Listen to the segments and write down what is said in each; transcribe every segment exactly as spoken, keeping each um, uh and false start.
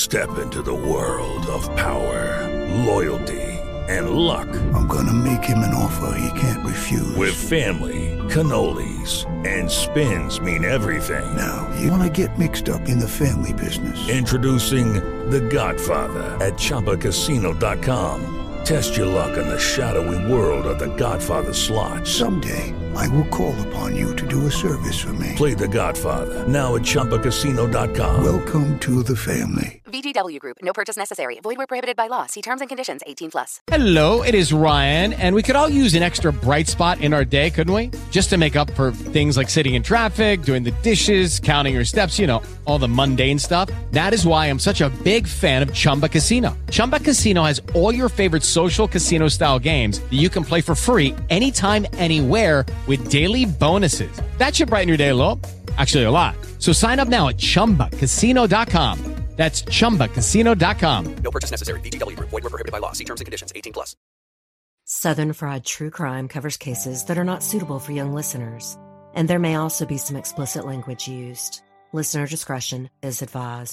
Step into the world of power, loyalty, and luck. I'm gonna make him an offer he can't refuse. With family, cannolis, and spins mean everything. Now, you wanna get mixed up in the family business. Introducing The Godfather at Chumba Casino dot com. Test your luck in the shadowy world of The Godfather slot. Someday, I will call upon you to do a service for me. Play The Godfather, now at Chumba Casino dot com. Welcome to the family. V G W Group. No purchase necessary. Void where prohibited by law. See terms and conditions. eighteen plus. Hello, it is Ryan, and we could all use an extra bright spot in our day, couldn't we? Just to make up for things like sitting in traffic, doing the dishes, counting your steps, you know, all the mundane stuff. That is why I'm such a big fan of Chumba Casino. Chumba Casino has all your favorite social casino-style games that you can play for free anytime, anywhere with daily bonuses. That should brighten your day a little. Actually, a lot. So sign up now at Chumba Casino dot com. That's Chumba Casino dot com. No purchase necessary. V G W Group. Void where prohibited by law. See terms and conditions. eighteen plus. Southern Fried True Crime covers cases that are not suitable for young listeners, and there may also be some explicit language used. Listener discretion is advised.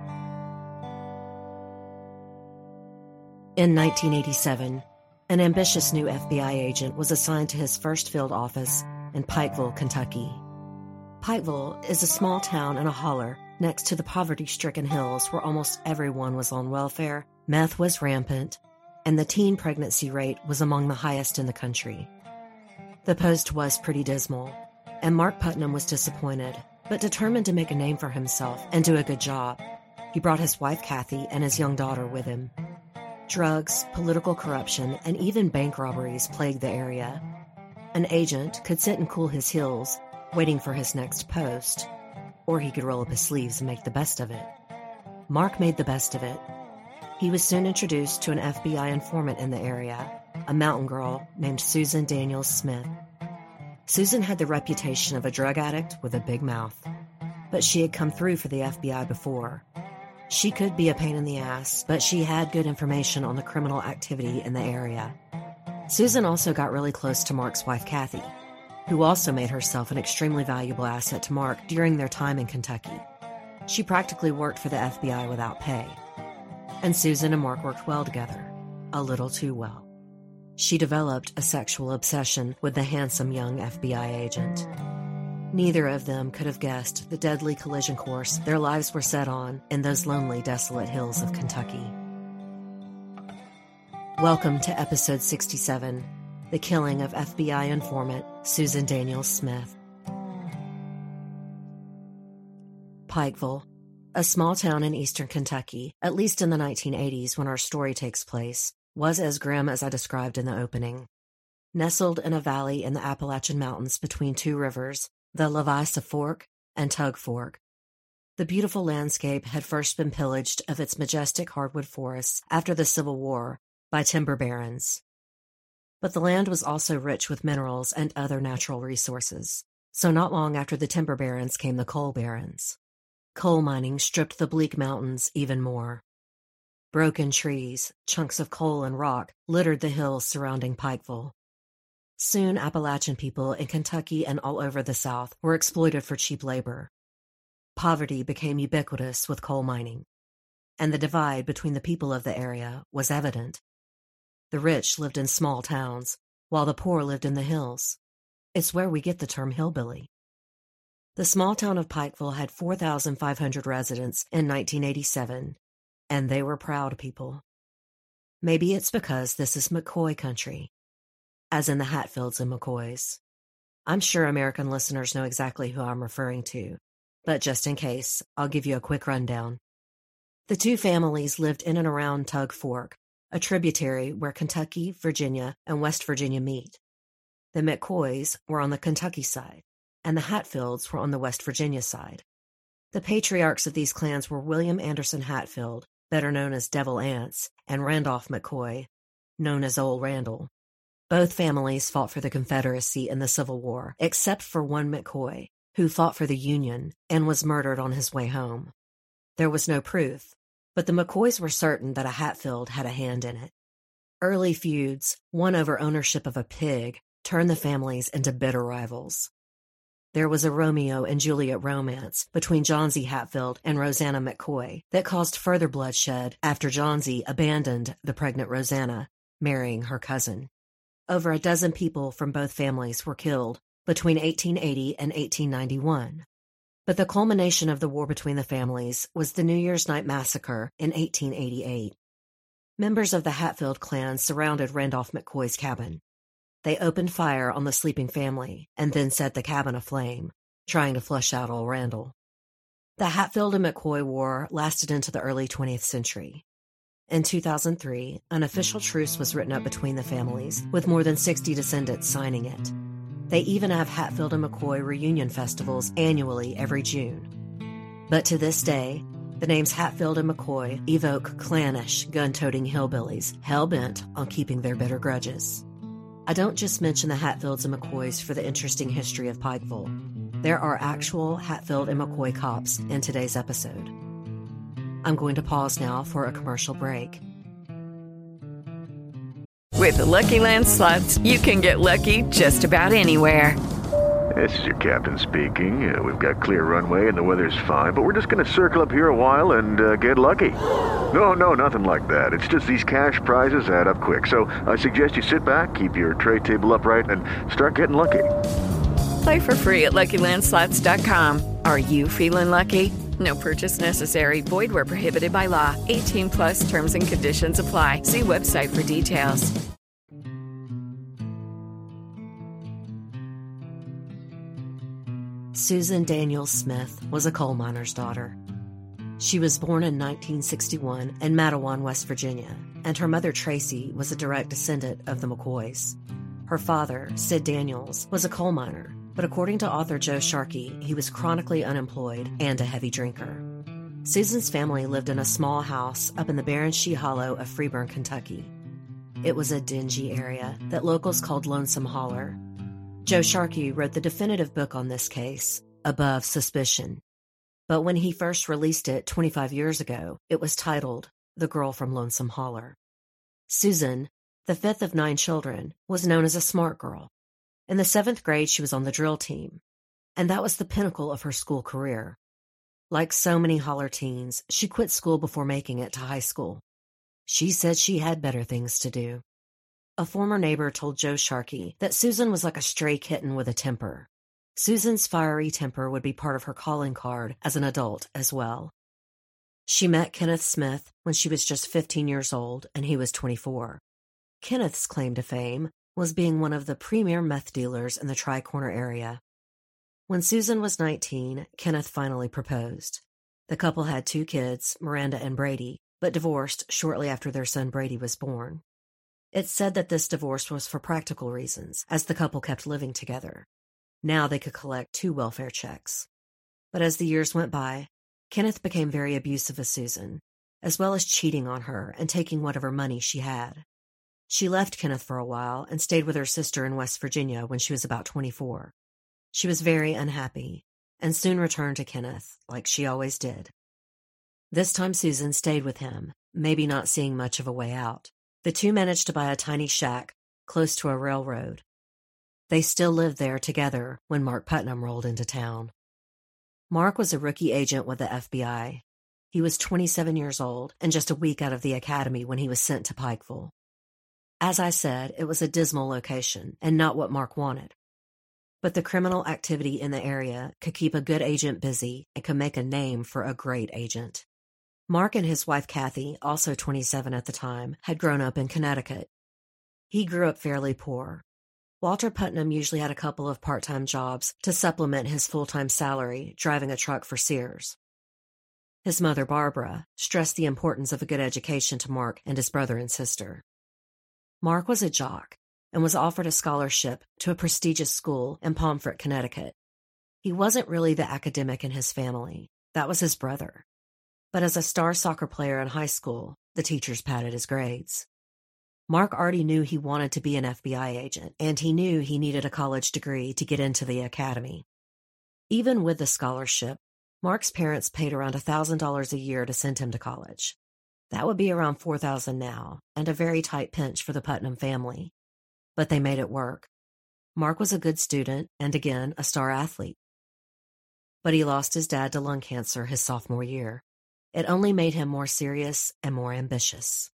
In nineteen eighty-seven, an ambitious new F B I agent was assigned to his first field office in Pikeville, Kentucky. Pikeville is a small town in a holler next to the poverty-stricken hills where almost everyone was on welfare, meth was rampant, and the teen pregnancy rate was among the highest in the country. The post was pretty dismal, and Mark Putnam was disappointed, but determined to make a name for himself and do a good job. He brought his wife Kathy and his young daughter with him. Drugs, political corruption, and even bank robberies plagued the area. An agent could sit and cool his heels, waiting for his next post, or he could roll up his sleeves and make the best of it. Mark made the best of it. He was soon introduced to an F B I informant in the area, a mountain girl named Susan Daniels Smith. Susan had the reputation of a drug addict with a big mouth, but she had come through for the F B I before. She could be a pain in the ass, but she had good information on the criminal activity in the area. Susan also got really close to Mark's wife, Kathy, who also made herself an extremely valuable asset to Mark during their time in Kentucky. She practically worked for the F B I without pay. And Susan and Mark worked well together, a little too well. She developed a sexual obsession with the handsome young F B I agent. Neither of them could have guessed the deadly collision course their lives were set on in those lonely, desolate hills of Kentucky. Welcome to episode sixty-seven, The Killing of F B I Informant Susan Daniels Smith. Pikeville, a small town in eastern Kentucky, at least in the nineteen eighties when our story takes place, was as grim as I described in the opening. Nestled in a valley in the Appalachian Mountains between two rivers, the Levice Fork and Tug Fork. The beautiful landscape had first been pillaged of its majestic hardwood forests after the Civil War by timber barons. But the land was also rich with minerals and other natural resources, so not long after the timber barons came the coal barons. Coal mining stripped the bleak mountains even more. Broken trees, chunks of coal and rock littered the hills surrounding Pikeville. Soon, Appalachian people in Kentucky and all over the South were exploited for cheap labor. Poverty became ubiquitous with coal mining, and the divide between the people of the area was evident. The rich lived in small towns, while the poor lived in the hills. It's where we get the term hillbilly. The small town of Pikeville had four thousand five hundred residents in nineteen eighty-seven, and they were proud people. Maybe it's because this is McCoy country, as in the Hatfields and McCoys. I'm sure American listeners know exactly who I'm referring to, but just in case, I'll give you a quick rundown. The two families lived in and around Tug Fork, a tributary where Kentucky, Virginia, and West Virginia meet. The McCoys were on the Kentucky side, and the Hatfields were on the West Virginia side. The patriarchs of these clans were William Anderson Hatfield, better known as Devil Anse, and Randolph McCoy, known as Old Randall. Both families fought for the Confederacy in the Civil War, except for one McCoy, who fought for the Union and was murdered on his way home. There was no proof, but the McCoys were certain that a Hatfield had a hand in it. Early feuds, one over ownership of a pig, turned the families into bitter rivals. there was a Romeo and Juliet romance between Johnsy Hatfield and Rosanna McCoy that caused further bloodshed after Johnsy abandoned the pregnant Rosanna, marrying her cousin. Over a dozen people from both families were killed between eighteen eighty and eighteen ninety-one. But the culmination of the war between the families was the New Year's Night Massacre in eighteen eighty-eight. Members of the Hatfield clan surrounded Randolph McCoy's cabin. They opened fire on the sleeping family and then set the cabin aflame, trying to flush out old Randall. The Hatfield and McCoy War lasted into the early twentieth century. In two thousand three, an official truce was written up between the families, with more than sixty descendants signing it. They even have Hatfield and McCoy reunion festivals annually every June. But to this day, the names Hatfield and McCoy evoke clannish, gun-toting hillbillies hell-bent on keeping their bitter grudges. I don't just mention the Hatfields and McCoys for the interesting history of Pikeville. There are actual Hatfield and McCoy cops in today's episode. I'm going to pause now for a commercial break. With the Lucky Land Slots, you can get lucky just about anywhere. This is your captain speaking. Uh, we've got clear runway and the weather's fine, but we're just going to circle up here a while and uh, get lucky. No, no, nothing like that. It's just these cash prizes add up quick. So I suggest you sit back, keep your tray table upright, and start getting lucky. Play for free at Lucky Land Slots dot com. Are you feeling lucky? No purchase necessary. Void where prohibited by law. eighteen plus terms and conditions apply. See website for details. Susan Daniels Smith was a coal miner's daughter. She was born in nineteen sixty-one in Mattawan, West Virginia, and her mother Tracy was a direct descendant of the McCoys. Her father, Sid Daniels, was a coal miner, but according to author Joe Sharkey, he was chronically unemployed and a heavy drinker. Susan's family lived in a small house up in the barren Shea Hollow of Freeburn, Kentucky. It was a dingy area that locals called Lonesome Holler. Joe Sharkey wrote the definitive book on this case, Above Suspicion. But when he first released it twenty-five years ago, it was titled The Girl from Lonesome Holler. Susan, the fifth of nine children, was known as a smart girl. In the seventh grade, she was on the drill team, and that was the pinnacle of her school career. Like so many Holler teens, she quit school before making it to high school. She said she had better things to do. A former neighbor told Joe Sharkey that Susan was like a stray kitten with a temper. Susan's fiery temper would be part of her calling card as an adult as well. She met Kenneth Smith when she was just fifteen years old and he was twenty-four. Kenneth's claim to fame was being one of the premier meth dealers in the Tri-Corner area. When Susan was nineteen, Kenneth finally proposed. The couple had two kids, Miranda and Brady, but divorced shortly after their son Brady was born. It's said that this divorce was for practical reasons, as the couple kept living together. Now they could collect two welfare checks. But as the years went by, Kenneth became very abusive of Susan, as well as cheating on her and taking whatever money she had. She left Kenneth for a while and stayed with her sister in West Virginia when she was about twenty-four. She was very unhappy and soon returned to Kenneth, like she always did. This time Susan stayed with him, maybe not seeing much of a way out. The two managed to buy a tiny shack close to a railroad. They still lived there together when Mark Putnam rolled into town. Mark was a rookie agent with the F B I. He was twenty-seven years old and just a week out of the academy when he was sent to Pikeville. As I said, it was a dismal location and not what Mark wanted. But the criminal activity in the area could keep a good agent busy and could make a name for a great agent. Mark and his wife Kathy, also twenty-seven at the time, had grown up in Connecticut. He grew up fairly poor. Walter Putnam usually had a couple of part-time jobs to supplement his full-time salary, driving a truck for Sears. His mother, Barbara, stressed the importance of a good education to Mark and his brother and sister. Mark was a jock and was offered a scholarship to a prestigious school in Pomfret, Connecticut. He wasn't really the academic in his family. That was his brother. But as a star soccer player in high school, the teachers padded his grades. Mark already knew he wanted to be an F B I agent, and he knew he needed a college degree to get into the academy. Even with the scholarship, Mark's parents paid around one thousand dollars a year to send him to college. That would be around four thousand dollars now, and a very tight pinch for the Putnam family. But they made it work. Mark was a good student and, again, a star athlete. But he lost his dad to lung cancer his sophomore year. It only made him more serious and more ambitious.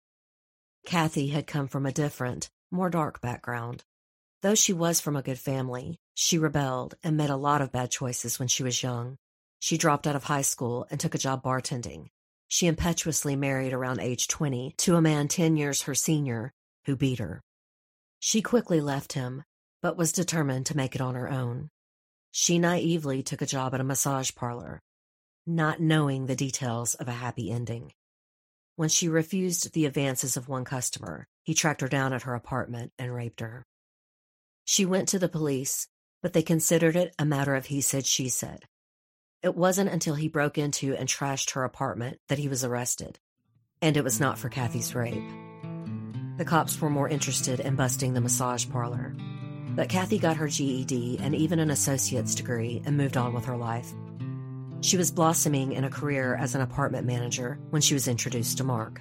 Kathy had come from a different, more dark background. Though she was from a good family, she rebelled and made a lot of bad choices when she was young. She dropped out of high school and took a job bartending. She impetuously married around age twenty to a man ten years her senior who beat her. She quickly left him, but was determined to make it on her own. She naively took a job at a massage parlor, not knowing the details of a happy ending. When she refused the advances of one customer, he tracked her down at her apartment and raped her. She went to the police, but they considered it a matter of he said, she said. It wasn't until he broke into and trashed her apartment that he was arrested. And it was not for Kathy's rape. The cops were more interested in busting the massage parlor. But Kathy got her G E D and even an associate's degree and moved on with her life. She was blossoming in a career as an apartment manager when she was introduced to Mark.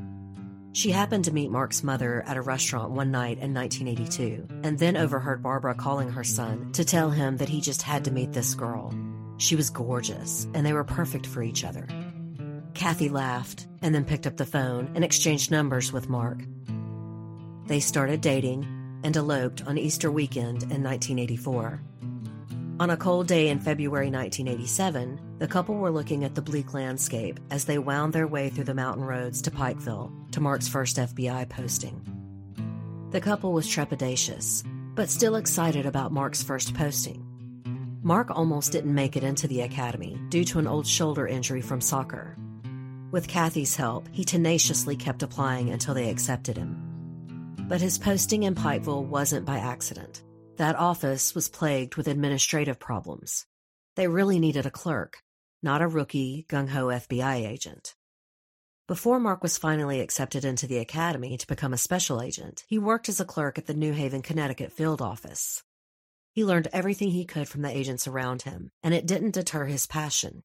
She happened to meet Mark's mother at a restaurant one night in nineteen eighty-two, and then overheard Barbara calling her son to tell him that he just had to meet this girl. She was gorgeous, and they were perfect for each other. Kathy laughed and then picked up the phone and exchanged numbers with Mark. They started dating and eloped on Easter weekend in nineteen eighty-four. On a cold day in February nineteen eighty-seven, the couple were looking at the bleak landscape as they wound their way through the mountain roads to Pikeville to Mark's first F B I posting. The couple was trepidatious, but still excited about Mark's first posting. Mark almost didn't make it into the academy due to an old shoulder injury from soccer. With Kathy's help, he tenaciously kept applying until they accepted him. But his posting in Pikeville wasn't by accident. That office was plagued with administrative problems. They really needed a clerk, not a rookie, gung-ho F B I agent. Before Mark was finally accepted into the academy to become a special agent, he worked as a clerk at the New Haven, Connecticut field office. He learned everything he could from the agents around him, and it didn't deter his passion.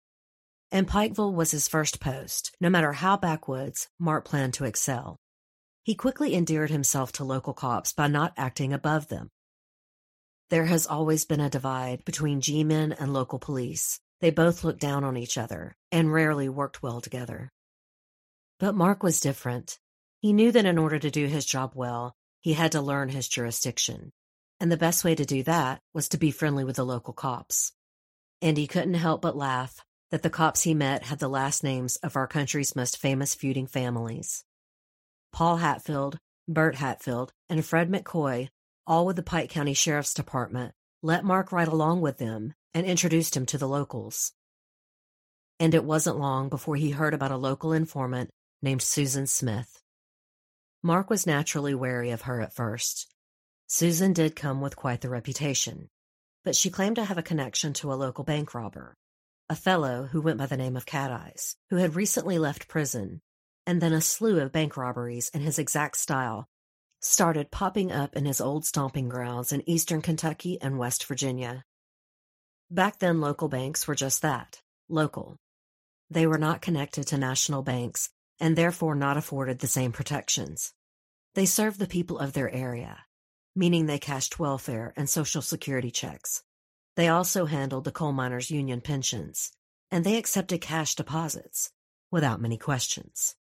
And Pikeville was his first post. No matter how backwoods, Mark planned to excel. He quickly endeared himself to local cops by not acting above them. There has always been a divide between G-men and local police. They both looked down on each other and rarely worked well together. But Mark was different. He knew that in order to do his job well, he had to learn his jurisdiction. And the best way to do that was to be friendly with the local cops. And he couldn't help but laugh that the cops he met had the last names of our country's most famous feuding families. Paul Hatfield, Bert Hatfield, and Fred McCoy, all with the Pike County Sheriff's Department, let Mark ride along with them and introduced him to the locals. And it wasn't long before he heard about a local informant named Susan Smith. Mark was naturally wary of her at first. Susan did come with quite the reputation, but she claimed to have a connection to a local bank robber, a fellow who went by the name of Cat Eyes, who had recently left prison, and then a slew of bank robberies in his exact style started popping up in his old stomping grounds in eastern Kentucky and West Virginia. Back then, local banks were just that, local. They were not connected to national banks and therefore not afforded the same protections. They served the people of their area, meaning they cashed welfare and Social Security checks. They also handled the coal miners' union pensions, and they accepted cash deposits without many questions.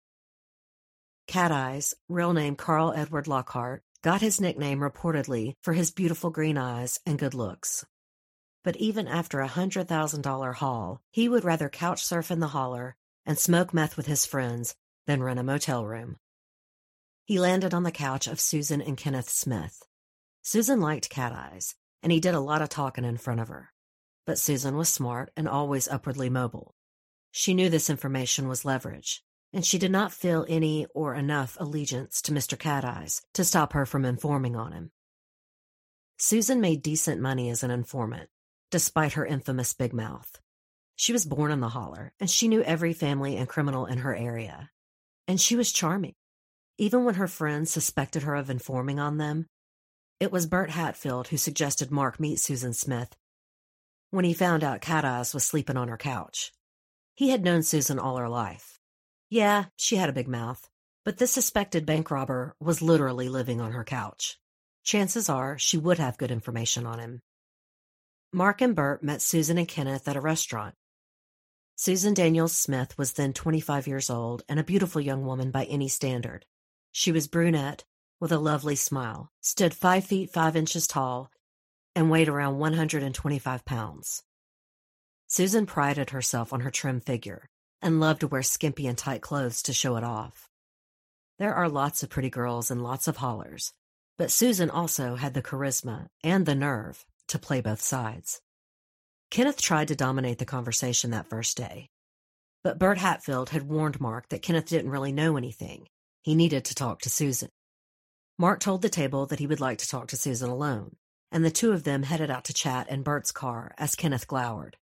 Cat Eyes, real name Carl Edward Lockhart, got his nickname reportedly for his beautiful green eyes and good looks. But even after a one hundred thousand dollars haul, he would rather couch surf in the holler and smoke meth with his friends than rent a motel room. He landed on the couch of Susan and Kenneth Smith. Susan liked Cat Eyes, and he did a lot of talking in front of her. But Susan was smart and always upwardly mobile. She knew this information was leverage, and she did not feel any or enough allegiance to Mister Cat Eyes to stop her from informing on him. Susan made decent money as an informant, despite her infamous big mouth. She was born in the holler, and she knew every family and criminal in her area. And she was charming. Even when her friends suspected her of informing on them, it was Bert Hatfield who suggested Mark meet Susan Smith when he found out Cat Eyes was sleeping on her couch. He had known Susan all her life. Yeah, she had a big mouth, but this suspected bank robber was literally living on her couch. chances are she would have good information on him. Mark and Bert met Susan and Kenneth at a restaurant. Susan Daniels Smith was then twenty-five years old and a beautiful young woman by any standard. She was brunette, with a lovely smile, stood five feet five inches tall, and weighed around one hundred twenty-five pounds. Susan prided herself on her trim figure and loved to wear skimpy and tight clothes to show it off. There are lots of pretty girls and lots of hollers, but Susan also had the charisma and the nerve to play both sides. Kenneth tried to dominate the conversation that first day, but Bert Hatfield had warned Mark that Kenneth didn't really know anything. He needed to talk to Susan. Mark told the table that he would like to talk to Susan alone, and the two of them headed out to chat in Bert's car as Kenneth glowered.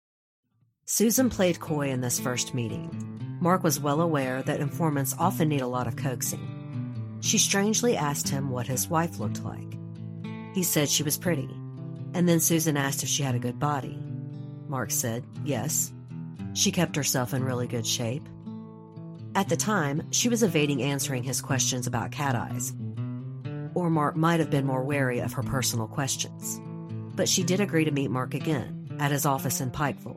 Susan played coy in this first meeting. Mark was well aware that informants often need a lot of coaxing. She strangely asked him what his wife looked like. He said she was pretty, and then Susan asked if she had a good body. Mark said yes. She kept herself in really good shape. At the time, she was evading answering his questions about cat eyes, or Mark might have been more wary of her personal questions. But she did agree to meet Mark again at his office in Pikeville.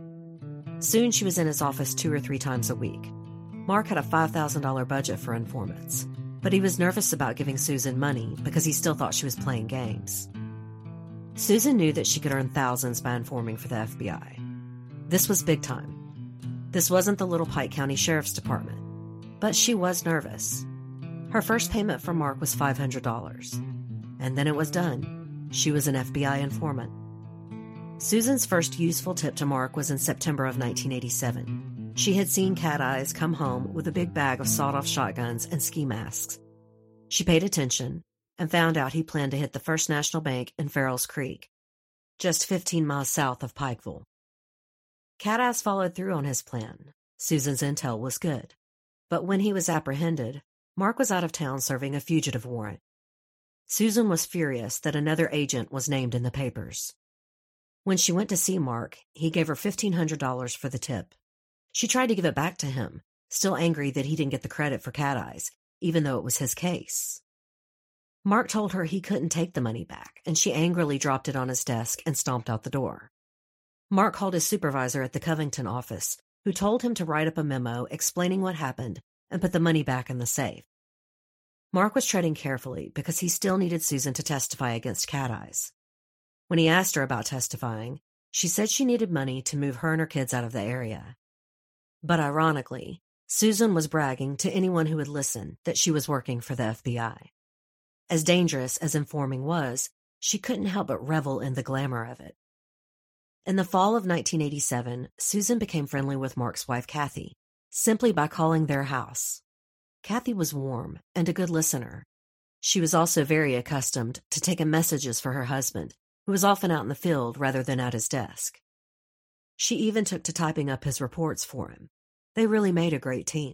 Soon she was in his office two or three times a week. Mark had a five thousand dollars budget for informants, but he was nervous about giving Susan money because he still thought she was playing games. Susan knew that she could earn thousands by informing for the F B I. This was big time. This wasn't the little Pike County Sheriff's Department, but she was nervous. Her first payment from Mark was five hundred dollars, and then it was done. She was an F B I informant. Susan's first useful tip to Mark was in September of nineteen eighty-seven. She had seen Cat Eyes come home with a big bag of sawed-off shotguns and ski masks. She paid attention and found out he planned to hit the First National Bank in Farrell's Creek, just fifteen miles south of Pikeville. Cat Eyes followed through on his plan. Susan's intel was good. But when he was apprehended, Mark was out of town serving a fugitive warrant. Susan was furious that another agent was named in the papers. When she went to see Mark, he gave her fifteen hundred dollars for the tip. She tried to give it back to him, still angry that he didn't get the credit for Cat Eyes, even though it was his case. Mark told her he couldn't take the money back, and she angrily dropped it on his desk and stomped out the door. Mark called his supervisor at the Covington office, who told him to write up a memo explaining what happened and put the money back in the safe. Mark was treading carefully because he still needed Susan to testify against Cat Eyes. When he asked her about testifying, she said she needed money to move her and her kids out of the area. But ironically, Susan was bragging to anyone who would listen that she was working for the F B I. As dangerous as informing was, she couldn't help but revel in the glamour of it. In the fall of nineteen eighty-seven, Susan became friendly with Mark's wife, Kathy, simply by calling their house. Kathy was warm and a good listener. She was also very accustomed to taking messages for her husband, who was often out in the field rather than at his desk. She even took to typing up his reports for him. They really made a great team.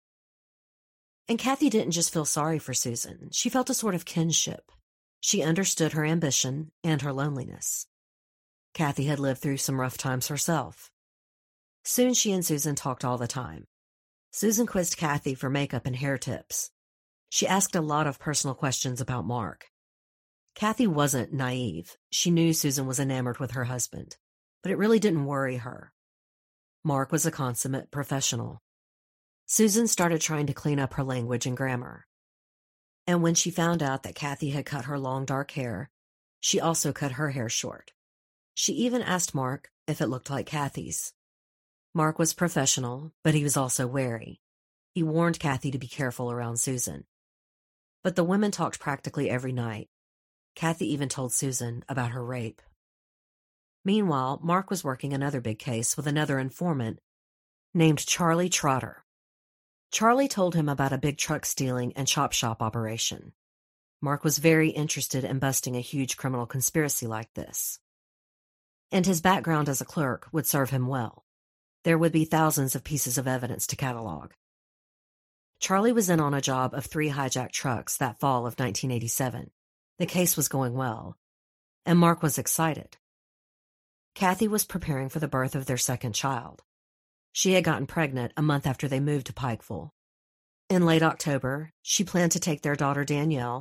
And Kathy didn't just feel sorry for Susan. She felt a sort of kinship. She understood her ambition and her loneliness. Kathy had lived through some rough times herself. Soon she and Susan talked all the time. Susan quizzed Kathy for makeup and hair tips. She asked a lot of personal questions about Mark. Kathy wasn't naive. She knew Susan was enamored with her husband, but it really didn't worry her. Mark was a consummate professional. Susan started trying to clean up her language and grammar. And when she found out that Kathy had cut her long dark hair, she also cut her hair short. She even asked Mark if it looked like Kathy's. Mark was professional, but he was also wary. He warned Kathy to be careful around Susan. But the women talked practically every night. Kathy even told Susan about her rape. Meanwhile, Mark was working another big case with another informant named Charlie Trotter. Charlie told him about a big truck stealing and chop shop operation. Mark was very interested in busting a huge criminal conspiracy like this. And his background as a clerk would serve him well. There would be thousands of pieces of evidence to catalog. Charlie was in on a job of three hijacked trucks that fall of nineteen eighty-seven. The case was going well, and Mark was excited. Kathy was preparing for the birth of their second child. She had gotten pregnant a month after they moved to Pikeville. In late October, she planned to take their daughter Danielle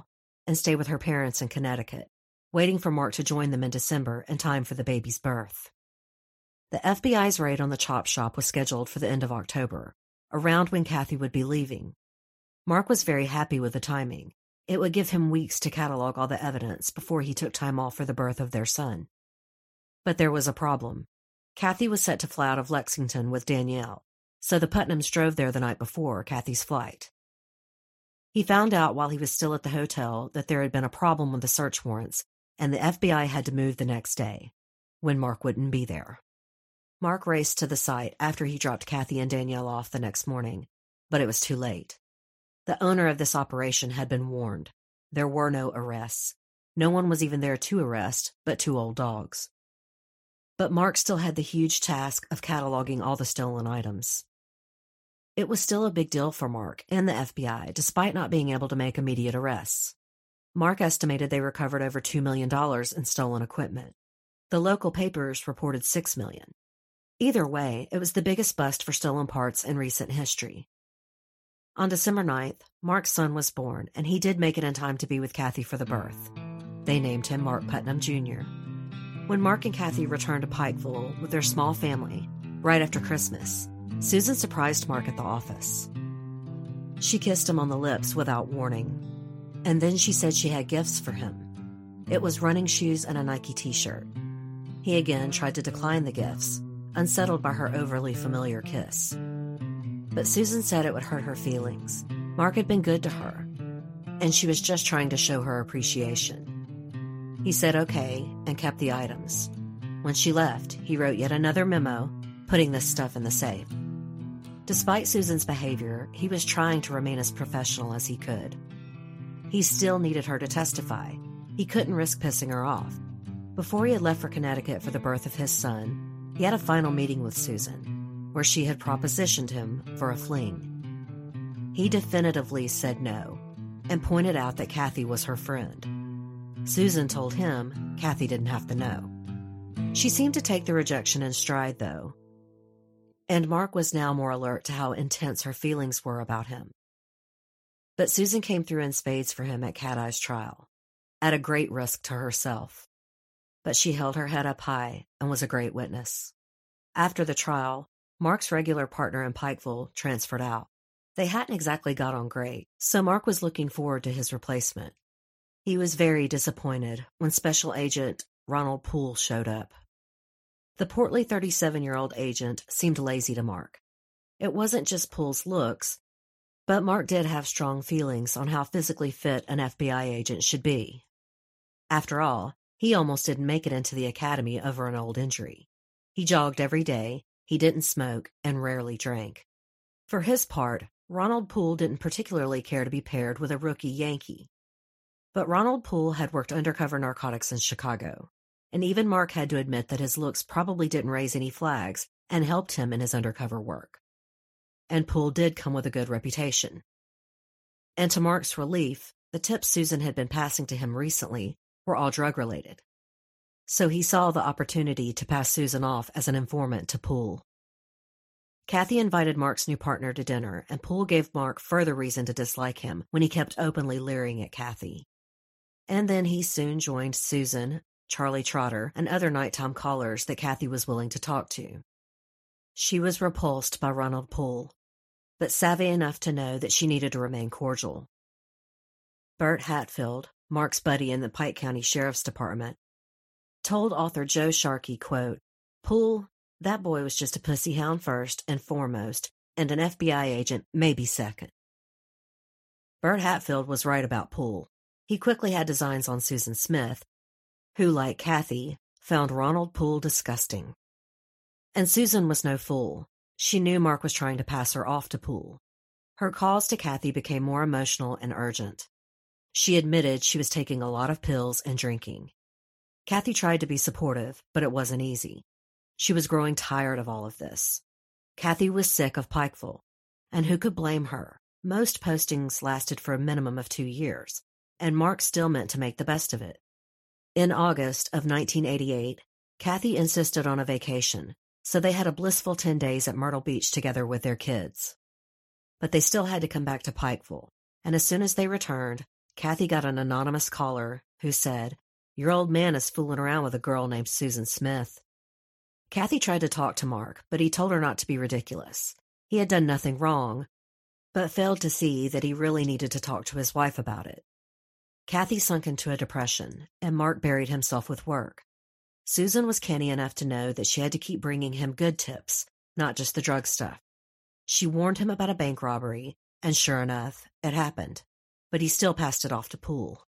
and stay with her parents in Connecticut, waiting for Mark to join them in December in time for the baby's birth. The F B I's raid on the chop shop was scheduled for the end of October, around when Kathy would be leaving. Mark was very happy with the timing. It would give him weeks to catalog all the evidence before he took time off for the birth of their son. But there was a problem. Kathy was set to fly out of Lexington with Danielle, so the Putnams drove there the night before Kathy's flight. He found out while he was still at the hotel that there had been a problem with the search warrants, and the F B I had to move the next day, when Mark wouldn't be there. Mark raced to the site after he dropped Kathy and Danielle off the next morning, but it was too late. The owner of this operation had been warned. There were no arrests. No one was even there to arrest, but two old dogs. But Mark still had the huge task of cataloging all the stolen items. It was still a big deal for Mark and the F B I, despite not being able to make immediate arrests. Mark estimated they recovered over two million dollars in stolen equipment. The local papers reported six million dollars. Either way, it was the biggest bust for stolen parts in recent history. On December ninth, Mark's son was born, and he did make it in time to be with Kathy for the birth. They named him Mark Putnam Junior When Mark and Kathy returned to Pikeville with their small family, right after Christmas, Susan surprised Mark at the office. She kissed him on the lips without warning, and then she said she had gifts for him. It was running shoes and a Nike t-shirt. He again tried to decline the gifts, unsettled by her overly familiar kiss. But Susan said it would hurt her feelings. Mark had been good to her, and she was just trying to show her appreciation. He said okay and kept the items. When she left, he wrote yet another memo, putting this stuff in the safe. Despite Susan's behavior, he was trying to remain as professional as he could. He still needed her to testify. He couldn't risk pissing her off. Before he had left for Connecticut for the birth of his son, he had a final meeting with Susan, where she had propositioned him for a fling. He definitively said no, and pointed out that Kathy was her friend. Susan told him Kathy didn't have to know. She seemed to take the rejection in stride, though, and Mark was now more alert to how intense her feelings were about him. But Susan came through in spades for him at Cat Eye's trial, at a great risk to herself. But she held her head up high and was a great witness. After the trial, Mark's regular partner in Pikeville transferred out. They hadn't exactly got on great, so Mark was looking forward to his replacement. He was very disappointed when Special Agent Ronald Poole showed up. The portly thirty-seven-year-old agent seemed lazy to Mark. It wasn't just Poole's looks, but Mark did have strong feelings on how physically fit an F B I agent should be. After all, he almost didn't make it into the academy over an old injury. He jogged every day, he didn't smoke, and rarely drank. For his part, Ronald Poole didn't particularly care to be paired with a rookie Yankee. But Ronald Poole had worked undercover narcotics in Chicago, and even Mark had to admit that his looks probably didn't raise any flags and helped him in his undercover work. And Poole did come with a good reputation. And to Mark's relief, the tips Susan had been passing to him recently were all drug-related. So he saw the opportunity to pass Susan off as an informant to Poole. Kathy invited Mark's new partner to dinner, and Poole gave Mark further reason to dislike him when he kept openly leering at Kathy. And then he soon joined Susan, Charlie Trotter, and other nighttime callers that Kathy was willing to talk to. She was repulsed by Ronald Poole, but savvy enough to know that she needed to remain cordial. Bert Hatfield, Mark's buddy in the Pike County Sheriff's Department, told author Joe Sharkey, quote, "Poole, that boy was just a pussy hound first and foremost, and an F B I agent maybe second." Bert Hatfield was right about Poole. He quickly had designs on Susan Smith, who, like Kathy, found Ronald Poole disgusting. And Susan was no fool. She knew Mark was trying to pass her off to Poole. Her calls to Kathy became more emotional and urgent. She admitted she was taking a lot of pills and drinking. Kathy tried to be supportive, but it wasn't easy. She was growing tired of all of this. Kathy was sick of Pikeville, and who could blame her? Most postings lasted for a minimum of two years, and Mark still meant to make the best of it. In August of nineteen eighty-eight, Kathy insisted on a vacation, so they had a blissful ten days at Myrtle Beach together with their kids. But they still had to come back to Pikeville, and as soon as they returned, Kathy got an anonymous caller who said, "Your old man is fooling around with a girl named Susan Smith." Kathy tried to talk to Mark, but he told her not to be ridiculous. He had done nothing wrong, but failed to see that he really needed to talk to his wife about it. Kathy sunk into a depression, and Mark buried himself with work. Susan was canny enough to know that she had to keep bringing him good tips, not just the drug stuff. She warned him about a bank robbery, and sure enough, it happened, but he still passed it off to Poole.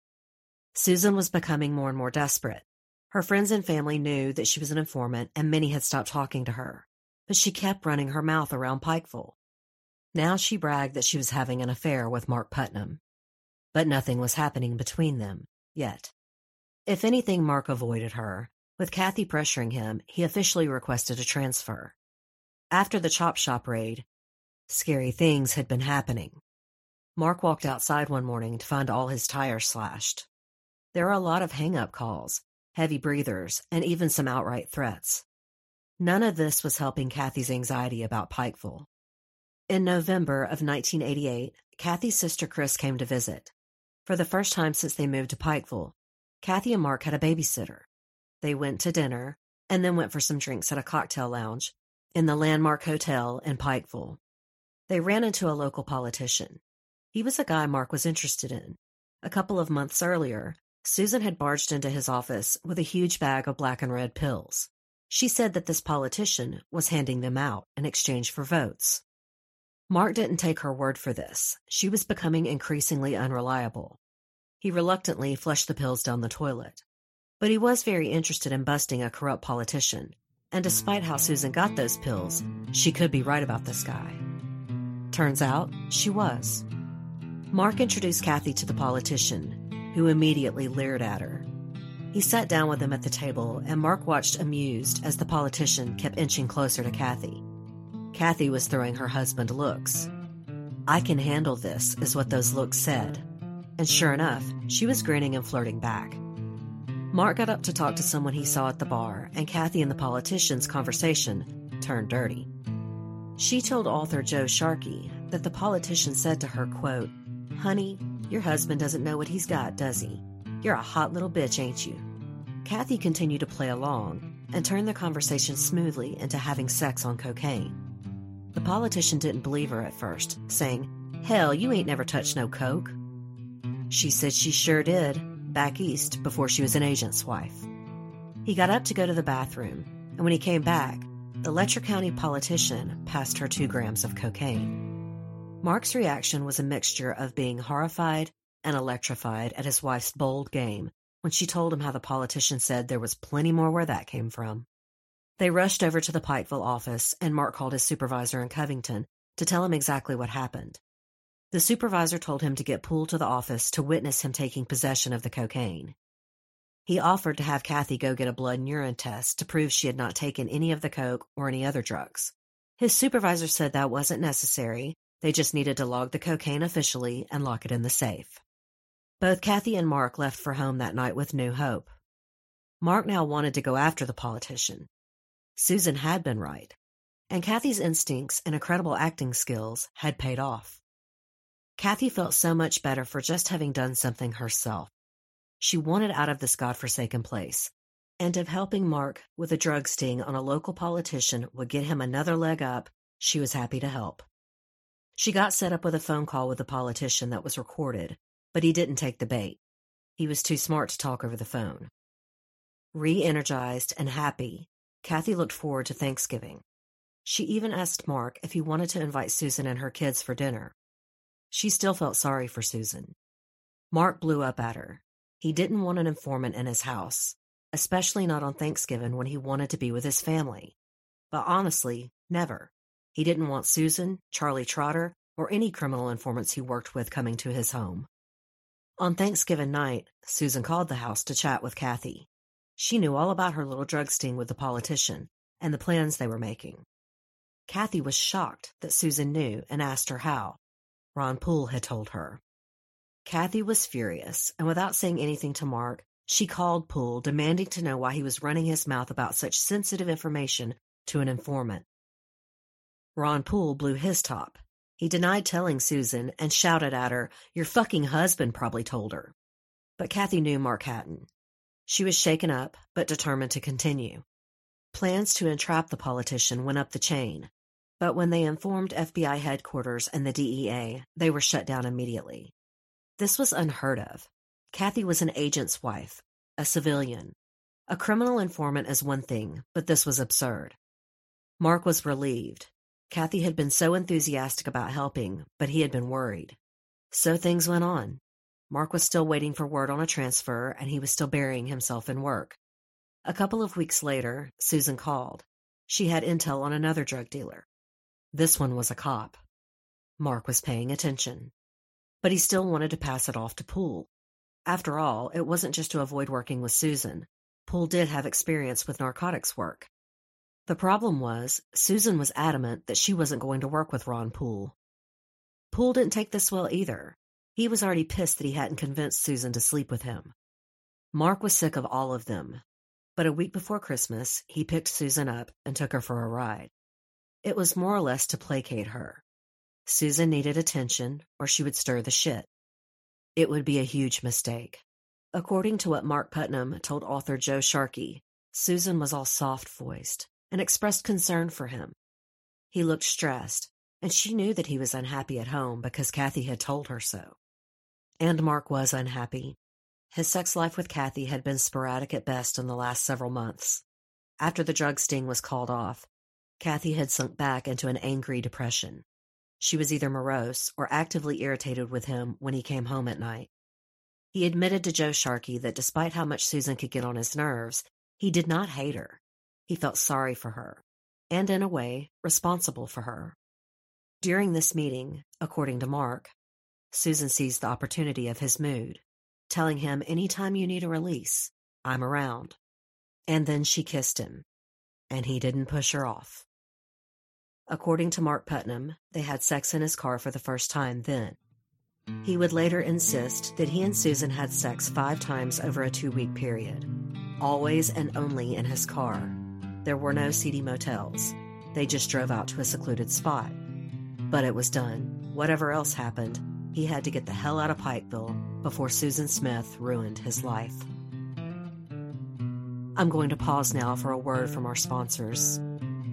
Susan was becoming more and more desperate. Her friends and family knew that she was an informant, and many had stopped talking to her, but she kept running her mouth around Pikeville. Now she bragged that she was having an affair with Mark Putnam, but nothing was happening between them, yet. If anything, Mark avoided her. With Kathy pressuring him, he officially requested a transfer. After the chop shop raid, scary things had been happening. Mark walked outside one morning to find all his tires slashed. There were a lot of hang-up calls, heavy breathers, and even some outright threats. None of this was helping Kathy's anxiety about Pikeville. In November of nineteen eighty-eight, Kathy's sister Chris came to visit. For the first time since they moved to Pikeville, Kathy and Mark had a babysitter. They went to dinner, and then went for some drinks at a cocktail lounge in the Landmark Hotel in Pikeville. They ran into a local politician. He was a guy Mark was interested in. A couple of months earlier, Susan had barged into his office with a huge bag of black and red pills. She said that this politician was handing them out in exchange for votes. Mark didn't take her word for this. She was becoming increasingly unreliable. He reluctantly flushed the pills down the toilet. But he was very interested in busting a corrupt politician, and despite how Susan got those pills, she could be right about this guy. Turns out, she was. Mark introduced Kathy to the politician, who immediately leered at her. He sat down with him at the table, and Mark watched amused as the politician kept inching closer to Kathy. Kathy was throwing her husband looks. "I can handle this," is what those looks said. And sure enough, she was grinning and flirting back. Mark got up to talk to someone he saw at the bar, and Kathy and the politician's conversation turned dirty. She told author Joe Sharkey that the politician said to her, quote, "Honey, your husband doesn't know what he's got, does he? You're a hot little bitch, ain't you?" Kathy continued to play along and turned the conversation smoothly into having sex on cocaine. The politician didn't believe her at first, saying, "Hell, you ain't never touched no coke." She said she sure did, back east before she was an agent's wife. He got up to go to the bathroom, and when he came back, the Letcher County politician passed her two grams of cocaine. Mark's reaction was a mixture of being horrified and electrified at his wife's bold game when she told him how the politician said there was plenty more where that came from. They rushed over to the Pikeville office, and Mark called his supervisor in Covington to tell him exactly what happened. The supervisor told him to get Poole to the office to witness him taking possession of the cocaine. He offered to have Kathy go get a blood and urine test to prove she had not taken any of the coke or any other drugs. His supervisor said that wasn't necessary. They just needed to log the cocaine officially and lock it in the safe. Both Kathy and Mark left for home that night with new hope. Mark now wanted to go after the politician. Susan had been right, and Kathy's instincts and incredible acting skills had paid off. Kathy felt so much better for just having done something herself. She wanted out of this godforsaken place, and if helping Mark with a drug sting on a local politician would get him another leg up, she was happy to help. She got set up with a phone call with the politician that was recorded, but he didn't take the bait. He was too smart to talk over the phone. Re-energized and happy, Kathy looked forward to Thanksgiving. She even asked Mark if he wanted to invite Susan and her kids for dinner. She still felt sorry for Susan. Mark blew up at her. He didn't want an informant in his house, especially not on Thanksgiving when he wanted to be with his family. But honestly, never. He didn't want Susan, Charlie Trotter, or any criminal informants he worked with coming to his home. On Thanksgiving night, Susan called the house to chat with Kathy. She knew all about her little drug sting with the politician and the plans they were making. Kathy was shocked that Susan knew and asked her how. Ron Poole had told her. Kathy was furious, and without saying anything to Mark, she called Poole, demanding to know why he was running his mouth about such sensitive information to an informant. Ron Poole blew his top. He denied telling Susan and shouted at her, "Your fucking husband probably told her." But Kathy knew Mark hadn't. She was shaken up, but determined to continue. Plans to entrap the politician went up the chain, but when they informed F B I headquarters and the D E A, they were shut down immediately. This was unheard of. Kathy was an agent's wife, a civilian. A criminal informant is one thing, but this was absurd. Mark was relieved. Kathy had been so enthusiastic about helping, but he had been worried. So things went on. Mark was still waiting for word on a transfer, and he was still burying himself in work. A couple of weeks later, Susan called. She had intel on another drug dealer. This one was a cop. Mark was paying attention. But he still wanted to pass it off to Poole. After all, it wasn't just to avoid working with Susan. Poole did have experience with narcotics work. The problem was, Susan was adamant that she wasn't going to work with Ron Poole. Poole didn't take this well either. He was already pissed that he hadn't convinced Susan to sleep with him. Mark was sick of all of them. But a week before Christmas, he picked Susan up and took her for a ride. It was more or less to placate her. Susan needed attention, or she would stir the shit. It would be a huge mistake. According to what Mark Putnam told author Joe Sharkey, Susan was all soft-voiced and expressed concern for him. He looked stressed, and she knew that he was unhappy at home because Kathy had told her so. And Mark was unhappy. His sex life with Kathy had been sporadic at best in the last several months. After the drug sting was called off, Kathy had sunk back into an angry depression. She was either morose or actively irritated with him when he came home at night. He admitted to Joe Sharkey that despite how much Susan could get on his nerves, he did not hate her. He felt sorry for her, and in a way, responsible for her. During this meeting, according to Mark, Susan seized the opportunity of his mood, telling him, "Anytime you need a release, I'm around." And then she kissed him, and he didn't push her off. According to Mark Putnam, they had sex in his car for the first time then. He would later insist that he and Susan had sex five times over a two-week period, always and only in his car. There were no seedy motels. They just drove out to a secluded spot. But it was done. Whatever else happened, he had to get the hell out of Pikeville before Susan Smith ruined his life. I'm going to pause now for a word from our sponsors.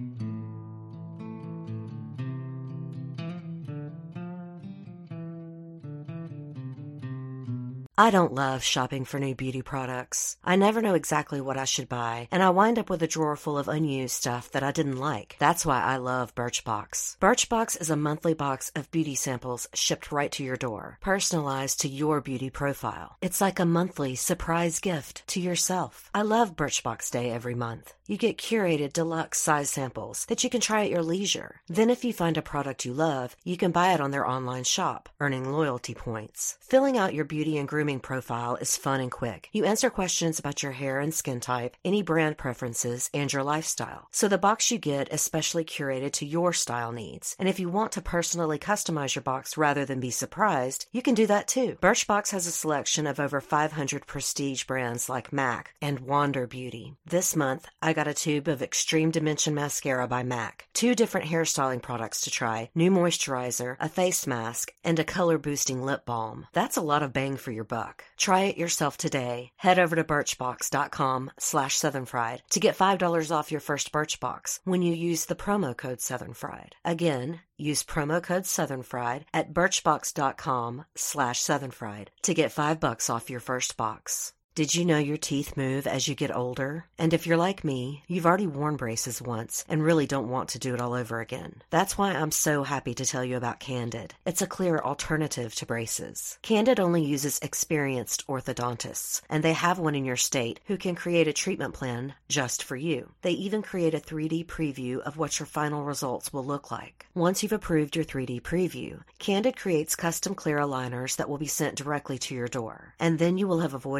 I don't love shopping for new beauty products. I never know exactly what I should buy, and I wind up with a drawer full of unused stuff that I didn't like. That's why I love Birchbox. Birchbox is a monthly box of beauty samples shipped right to your door, personalized to your beauty profile. It's like a monthly surprise gift to yourself. I love Birchbox Day every month. You get curated deluxe size samples that you can try at your leisure. Then if you find a product you love, you can buy it on their online shop, earning loyalty points. Filling out your beauty and grooming profile is fun and quick. You answer questions about your hair and skin type, any brand preferences, and your lifestyle. So the box you get is specially curated to your style needs. And if you want to personally customize your box rather than be surprised, you can do that too. Birchbox has a selection of over five hundred prestige brands like MAC and Wander Beauty. This month, I got a tube of Extreme Dimension Mascara by MAC, two different hairstyling products to try, new moisturizer, a face mask, and a color-boosting lip balm. That's a lot of bang for your buck. Try it yourself today. Head over to birchbox.com slash southernfried to get five dollars off your first Birchbox when you use the promo code southernfried. Again, use promo code southernfried at birchbox.com slash southernfried to get five bucks off your first box. Did you know your teeth move as you get older? And if you're like me, you've already worn braces once and really don't want to do it all over again. That's why I'm so happy to tell you about Candid. It's a clear alternative to braces. Candid only uses experienced orthodontists, and they have one in your state who can create a treatment plan just for you. They even create a three D preview of what your final results will look like. Once you've approved your three D preview, Candid creates custom clear aligners that will be sent directly to your door. And then you will have avoided the hassle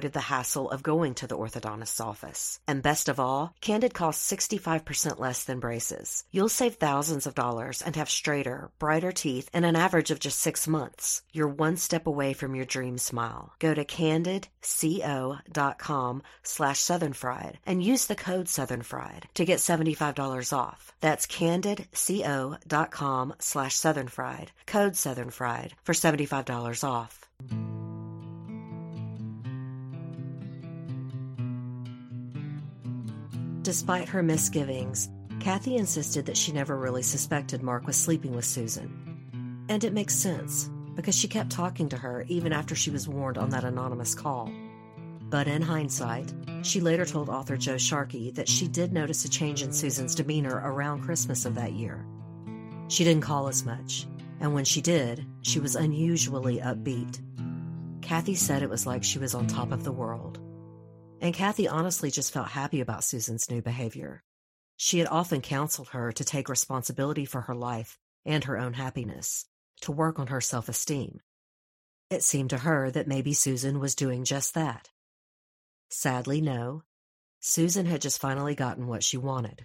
hassle of going to the orthodontist's office. And best of all, Candid costs sixty-five percent less than braces. You'll save thousands of dollars and have straighter, brighter teeth in an average of just six months. You're one step away from your dream smile. Go to candidco.com slash southernfried and use the code southernfried to get seventy-five dollars off. That's candidco.com slash southernfried, code southernfried for seventy-five dollars off. Despite her misgivings, Kathy insisted that she never really suspected Mark was sleeping with Susan. And it makes sense, because she kept talking to her even after she was warned on that anonymous call. But in hindsight, she later told author Joe Sharkey that she did notice a change in Susan's demeanor around Christmas of that year. She didn't call as much, and when she did, she was unusually upbeat. Kathy said it was like she was on top of the world. And Kathy honestly just felt happy about Susan's new behavior. She had often counseled her to take responsibility for her life and her own happiness, to work on her self-esteem. It seemed to her that maybe Susan was doing just that. Sadly, no. Susan had just finally gotten what she wanted.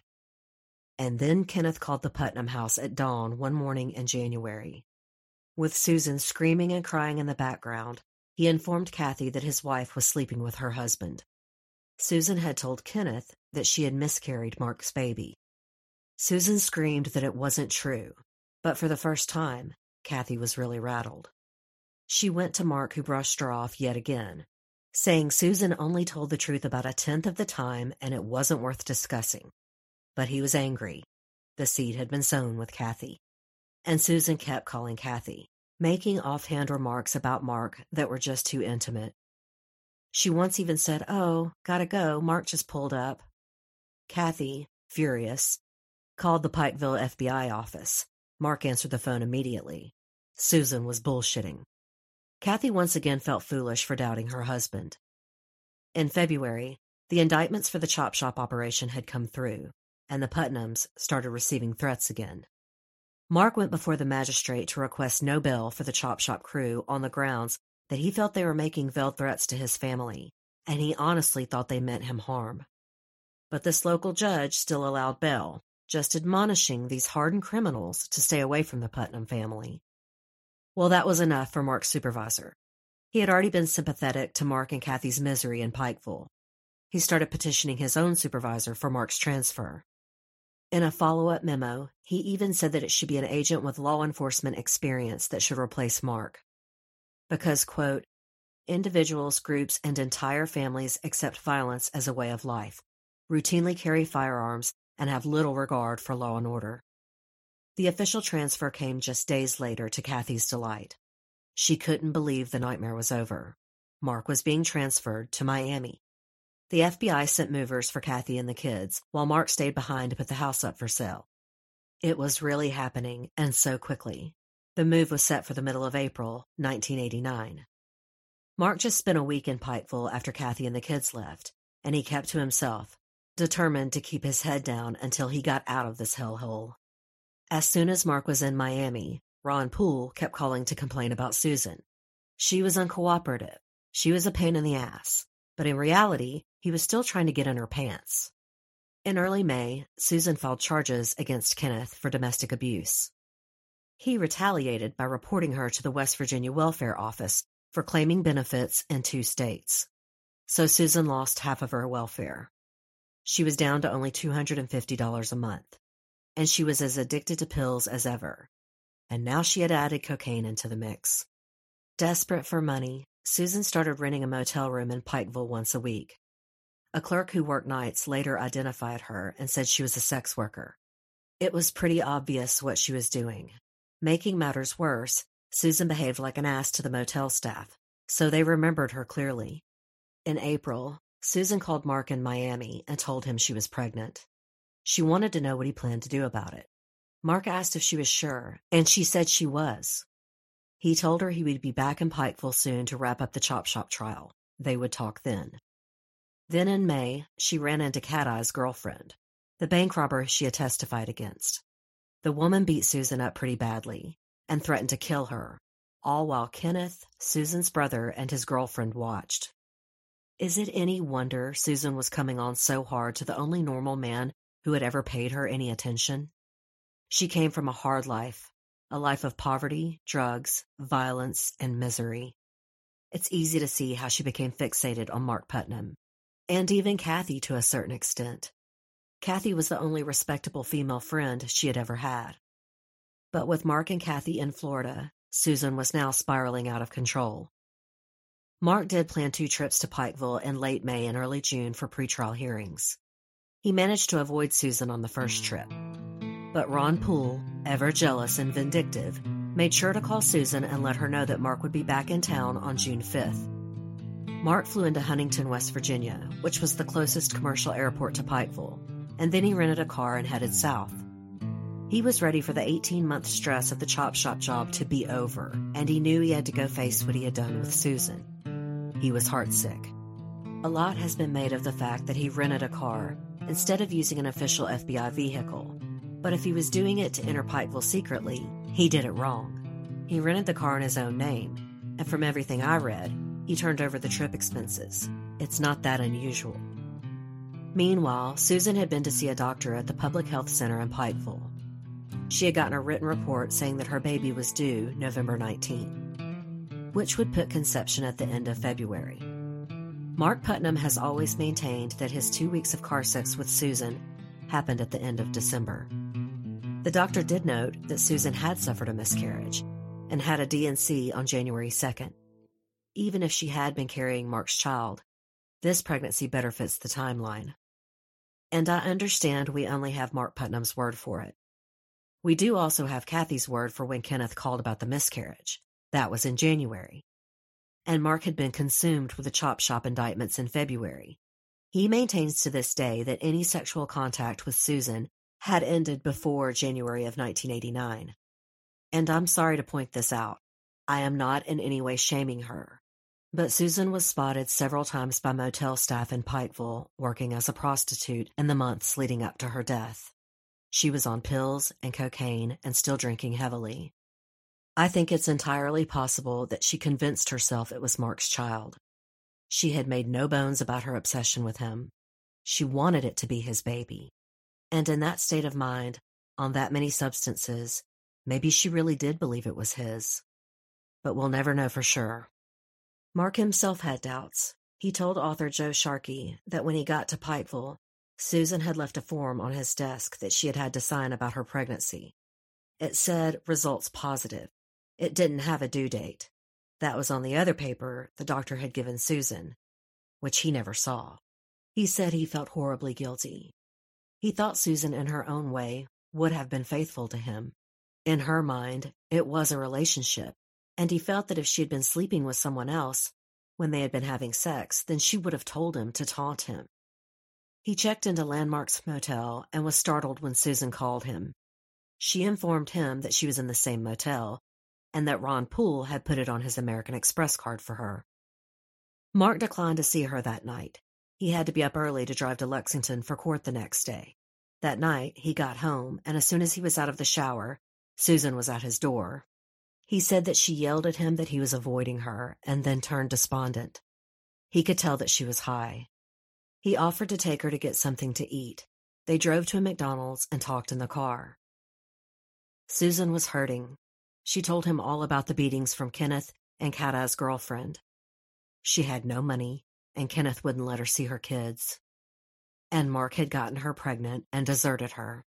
And then Kenneth called the Putnam house at dawn one morning in January. With Susan screaming and crying in the background, he informed Kathy that his wife was sleeping with her husband. Susan had told Kenneth that she had miscarried Mark's baby. Susan screamed that it wasn't true, but for the first time, Kathy was really rattled. She went to Mark, who brushed her off yet again, saying Susan only told the truth about a tenth of the time and it wasn't worth discussing. But he was angry. The seed had been sown with Kathy. And Susan kept calling Kathy, making offhand remarks about Mark that were just too intimate. She once even said, "Oh, gotta go, Mark just pulled up." Kathy, furious, called the Pikeville F B I office. Mark answered the phone immediately. Susan was bullshitting. Kathy once again felt foolish for doubting her husband. In February, the indictments for the chop shop operation had come through, and the Putnams started receiving threats again. Mark went before the magistrate to request no bail for the chop shop crew on the grounds that he felt they were making veiled threats to his family, and he honestly thought they meant him harm. But this local judge still allowed bail, just admonishing these hardened criminals to stay away from the Putnam family. Well, that was enough for Mark's supervisor. He had already been sympathetic to Mark and Kathy's misery in Pikeville. He started petitioning his own supervisor for Mark's transfer. In a follow-up memo, he even said that it should be an agent with law enforcement experience that should replace Mark. Because, quote, individuals, groups, and entire families accept violence as a way of life, routinely carry firearms, and have little regard for law and order. The official transfer came just days later to Kathy's delight. She couldn't believe the nightmare was over. Mark was being transferred to Miami. The F B I sent movers for Kathy and the kids, while Mark stayed behind to put the house up for sale. It was really happening, and so quickly. The move was set for the middle of April, nineteen eighty-nine. Mark just spent a week in Pikeville after Kathy and the kids left, and he kept to himself, determined to keep his head down until he got out of this hellhole. As soon as Mark was in Miami, Ron Poole kept calling to complain about Susan. She was uncooperative. She was a pain in the ass. But in reality, he was still trying to get in her pants. In early May, Susan filed charges against Kenneth for domestic abuse. He retaliated by reporting her to the West Virginia Welfare Office for claiming benefits in two states. So Susan lost half of her welfare. She was down to only two hundred fifty dollars a month, and she was as addicted to pills as ever. And now she had added cocaine into the mix. Desperate for money, Susan started renting a motel room in Pikeville once a week. A clerk who worked nights later identified her and said she was a sex worker. It was pretty obvious what she was doing. Making matters worse, Susan behaved like an ass to the motel staff, so they remembered her clearly. In April, Susan called Mark in Miami and told him she was pregnant. She wanted to know what he planned to do about it. Mark asked if she was sure, and she said she was. He told her he would be back in Pikeville soon to wrap up the chop shop trial. They would talk then. Then in May, she ran into Cat Eye's girlfriend, the bank robber she had testified against. The woman beat Susan up pretty badly and threatened to kill her, all while Kenneth, Susan's brother, and his girlfriend watched. Is it any wonder Susan was coming on so hard to the only normal man who had ever paid her any attention? She came from a hard life, a life of poverty, drugs, violence, and misery. It's easy to see how she became fixated on Mark Putnam, and even Kathy to a certain extent. Kathy was the only respectable female friend she had ever had. But with Mark and Kathy in Florida, Susan was now spiraling out of control. Mark did plan two trips to Pikeville in late May and early June for pretrial hearings. He managed to avoid Susan on the first trip. But Ron Poole, ever jealous and vindictive, made sure to call Susan and let her know that Mark would be back in town on June fifth. Mark flew into Huntington, West Virginia, which was the closest commercial airport to Pikeville, and then he rented a car and headed south. He was ready for the eighteen-month stress of the chop shop job to be over, and he knew he had to go face what he had done with Susan. He was heartsick. A lot has been made of the fact that he rented a car instead of using an official F B I vehicle, but if he was doing it to enter Pikeville secretly, he did it wrong. He rented the car in his own name, and from everything I read, he turned over the trip expenses. It's not that unusual. Meanwhile, Susan had been to see a doctor at the Public Health Center in Pikeville. She had gotten a written report saying that her baby was due November nineteenth, which would put conception at the end of February. Mark Putnam has always maintained that his two weeks of car sex with Susan happened at the end of December. The doctor did note that Susan had suffered a miscarriage and had a D and C on January second. Even if she had been carrying Mark's child, this pregnancy better fits the timeline. And I understand we only have Mark Putnam's word for it. We do also have Kathy's word for when Kenneth called about the miscarriage. That was in January. And Mark had been consumed with the chop shop indictments in February. He maintains to this day that any sexual contact with Susan had ended before January of nineteen eighty-nine. And I'm sorry to point this out. I am not in any way shaming her. But Susan was spotted several times by motel staff in Pikeville working as a prostitute in the months leading up to her death. She was on pills and cocaine and still drinking heavily. I think it's entirely possible that she convinced herself it was Mark's child. She had made no bones about her obsession with him. She wanted it to be his baby. And in that state of mind, on that many substances, maybe she really did believe it was his. But we'll never know for sure. Mark himself had doubts. He told author Joe Sharkey that when he got to Pikeville, Susan had left a form on his desk that she had had to sign about her pregnancy. It said results positive. It didn't have a due date. That was on the other paper the doctor had given Susan, which he never saw. He said he felt horribly guilty. He thought Susan, in her own way, would have been faithful to him. In her mind, it was a relationship, and he felt that if she had been sleeping with someone else when they had been having sex, then she would have told him to taunt him. He checked into Landmark's motel and was startled when Susan called him. She informed him that she was in the same motel and that Ron Poole had put it on his American Express card for her. Mark declined to see her that night. He had to be up early to drive to Lexington for court the next day. That night, he got home, and as soon as he was out of the shower, Susan was at his door. He said that she yelled at him that he was avoiding her and then turned despondent. He could tell that she was high. He offered to take her to get something to eat. They drove to a McDonald's and talked in the car. Susan was hurting. She told him all about the beatings from Kenneth and Kata's girlfriend. She had no money, and Kenneth wouldn't let her see her kids. And Mark had gotten her pregnant and deserted her.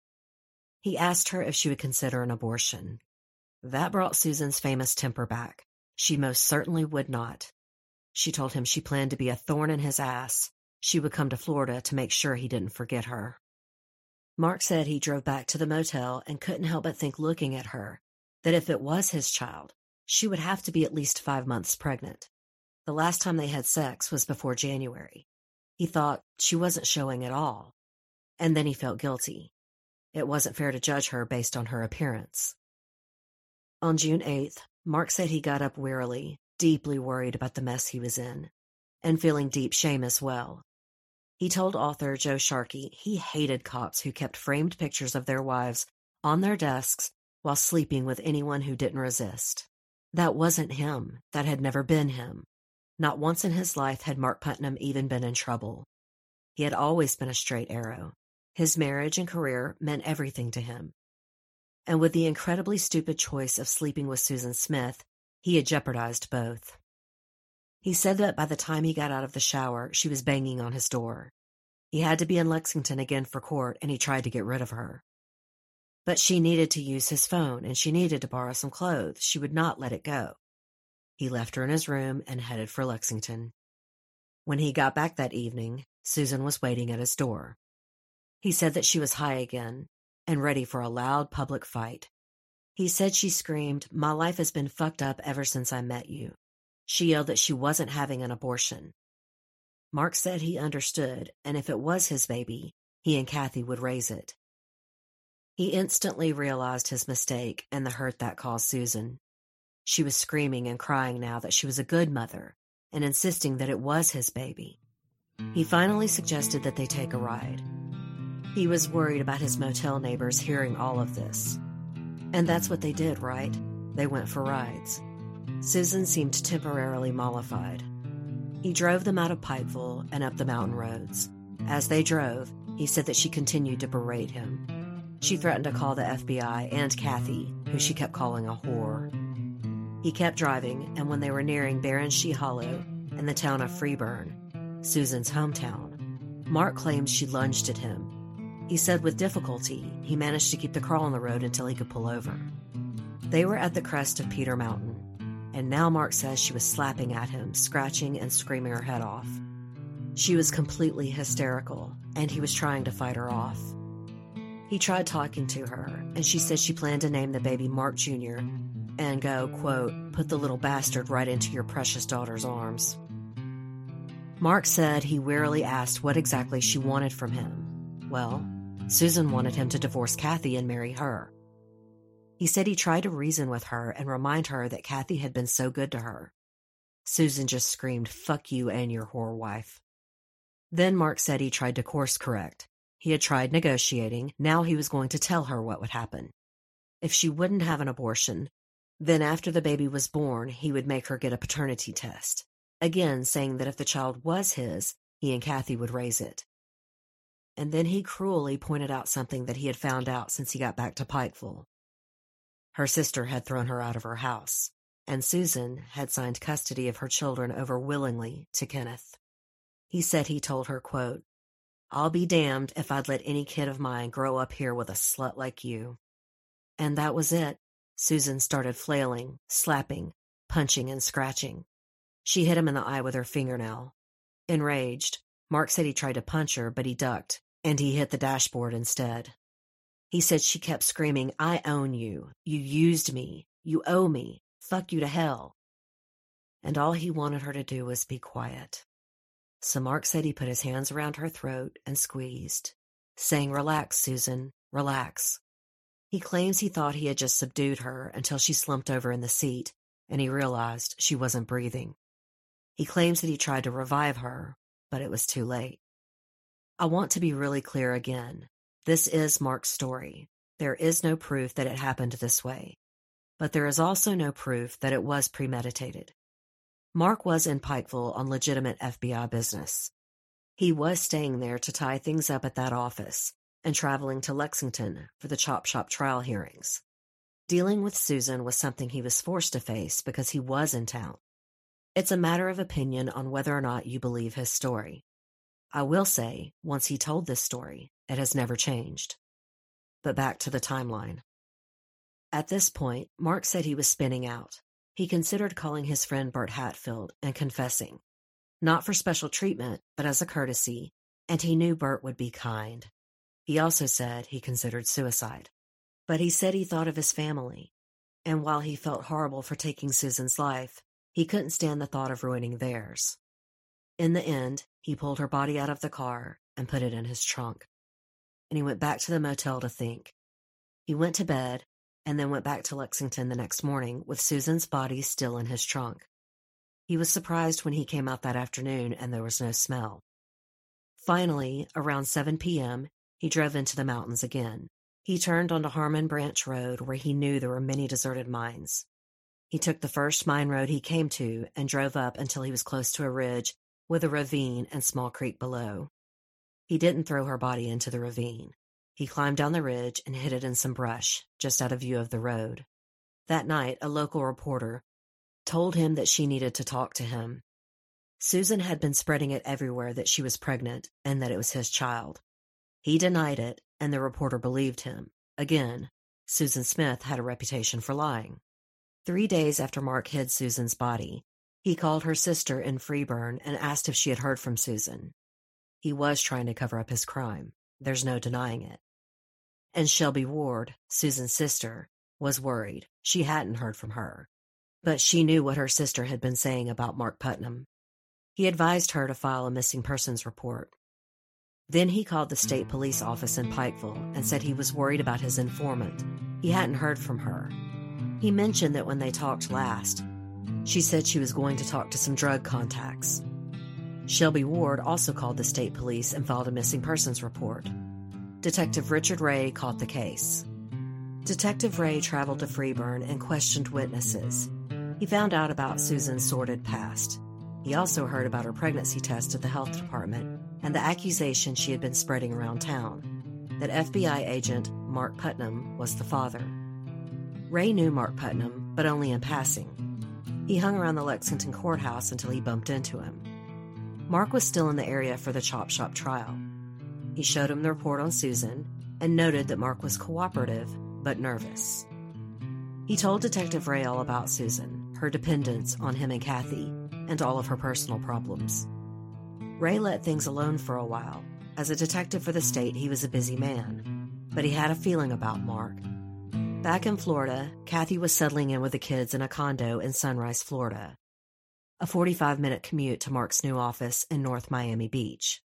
He asked her if she would consider an abortion. That brought Susan's famous temper back. She most certainly would not. She told him she planned to be a thorn in his ass. She would come to Florida to make sure he didn't forget her. Mark said he drove back to the motel and couldn't help but think, looking at her, that if it was his child, she would have to be at least five months pregnant. The last time they had sex was before January. He thought she wasn't showing at all. And then he felt guilty. It wasn't fair to judge her based on her appearance. On June eighth, Mark said he got up wearily, deeply worried about the mess he was in, and feeling deep shame as well. He told author Joe Sharkey he hated cops who kept framed pictures of their wives on their desks while sleeping with anyone who didn't resist. That wasn't him. That had never been him. Not once in his life had Mark Putnam even been in trouble. He had always been a straight arrow. His marriage and career meant everything to him. And with the incredibly stupid choice of sleeping with Susan Smith, he had jeopardized both. He said that by the time he got out of the shower, she was banging on his door. He had to be in Lexington again for court, and he tried to get rid of her. But she needed to use his phone, and she needed to borrow some clothes. She would not let it go. He left her in his room and headed for Lexington. When he got back that evening, Susan was waiting at his door. He said that she was high again and ready for a loud public fight. He said she screamed, "My life has been fucked up ever since I met you." She yelled that she wasn't having an abortion. Mark said he understood, and if it was his baby, he and Kathy would raise it. He instantly realized his mistake and the hurt that caused Susan. She was screaming and crying now that she was a good mother and insisting that it was his baby. He finally suggested that they take a ride. He was worried about his motel neighbors hearing all of this. And that's what they did, right? They went for rides. Susan seemed temporarily mollified. He drove them out of Pikeville and up the mountain roads. As they drove, he said that she continued to berate him. She threatened to call the F B I and Kathy, who she kept calling a whore. He kept driving, and when they were nearing Baronshee Hollow and the town of Freeburn, Susan's hometown, Mark claimed she lunged at him. He said with difficulty, he managed to keep the car on the road until he could pull over. They were at the crest of Peter Mountain, and now Mark says she was slapping at him, scratching and screaming her head off. She was completely hysterical, and he was trying to fight her off. He tried talking to her, and she said she planned to name the baby Mark Junior and go, quote, "put the little bastard right into your precious daughter's arms." Mark said he wearily asked what exactly she wanted from him. Well, Susan wanted him to divorce Kathy and marry her. He said he tried to reason with her and remind her that Kathy had been so good to her. Susan just screamed, "Fuck you and your whore wife." Then Mark said he tried to course correct. He had tried negotiating. Now he was going to tell her what would happen. If she wouldn't have an abortion, then after the baby was born, he would make her get a paternity test. Again, saying that if the child was his, he and Kathy would raise it. And then he cruelly pointed out something that he had found out since he got back to Pikeville. Her sister had thrown her out of her house, and Susan had signed custody of her children over willingly to Kenneth. He said he told her, quote, "I'll be damned if I'd let any kid of mine grow up here with a slut like you." And that was it. Susan started flailing, slapping, punching, and scratching. She hit him in the eye with her fingernail. Enraged, Mark said he tried to punch her, but he ducked, and he hit the dashboard instead. He said she kept screaming, "I own you. You used me. You owe me. Fuck you to hell." And all he wanted her to do was be quiet. So Mark said he put his hands around her throat and squeezed, saying, "Relax, Susan, relax." He claims he thought he had just subdued her until she slumped over in the seat, and he realized she wasn't breathing. He claims that he tried to revive her, but it was too late. I want to be really clear again. This is Mark's story. There is no proof that it happened this way, but there is also no proof that it was premeditated. Mark was in Pikeville on legitimate F B I business. He was staying there to tie things up at that office and traveling to Lexington for the Chop Shop trial hearings. Dealing with Susan was something he was forced to face because he was in town. It's a matter of opinion on whether or not you believe his story. I will say, once he told this story, it has never changed. But back to the timeline. At this point, Mark said he was spinning out. He considered calling his friend Bert Hatfield and confessing. Not for special treatment, but as a courtesy, and he knew Bert would be kind. He also said he considered suicide. But he said he thought of his family, and while he felt horrible for taking Susan's life, he couldn't stand the thought of ruining theirs. In the end, he pulled her body out of the car and put it in his trunk. And he went back to the motel to think. He went to bed and then went back to Lexington the next morning with Susan's body still in his trunk. He was surprised when he came out that afternoon and there was no smell. Finally, around seven p.m., he drove into the mountains again. He turned onto Harmon Branch Road where he knew there were many deserted mines. He took the first mine road he came to and drove up until he was close to a ridge with a ravine and small creek below. He didn't throw her body into the ravine. He climbed down the ridge and hid it in some brush, just out of view of the road. That night, a local reporter told him that she needed to talk to him. Susan had been spreading it everywhere that she was pregnant and that it was his child. He denied it, and the reporter believed him. Again, Susan Smith had a reputation for lying. Three days after Mark hid Susan's body, he called her sister in Freeburn and asked if she had heard from Susan. He was trying to cover up his crime. There's no denying it. And Shelby Ward, Susan's sister, was worried. She hadn't heard from her. But she knew what her sister had been saying about Mark Putnam. He advised her to file a missing persons report. Then he called the state police office in Pikeville and said he was worried about his informant. He hadn't heard from her. He mentioned that when they talked last, she said she was going to talk to some drug contacts. Shelby Ward also called the state police and filed a missing persons report. Detective Richard Ray caught the case. Detective Ray traveled to Freeburn and questioned witnesses. He found out about Susan's sordid past. He also heard about her pregnancy test at the health department and the accusation she had been spreading around town, that F B I agent Mark Putnam was the father. Ray knew Mark Putnam, but only in passing. He hung around the Lexington courthouse until he bumped into him. Mark was still in the area for the Chop Shop trial. He showed him the report on Susan and noted that Mark was cooperative but nervous. He told Detective Ray all about Susan, her dependence on him and Kathy, and all of her personal problems. Ray let things alone for a while. As a detective for the state, he was a busy man, but he had a feeling about Mark. Back in Florida, Kathy was settling in with the kids in a condo in Sunrise, Florida, a forty-five minute commute to Mark's new office in North Miami Beach.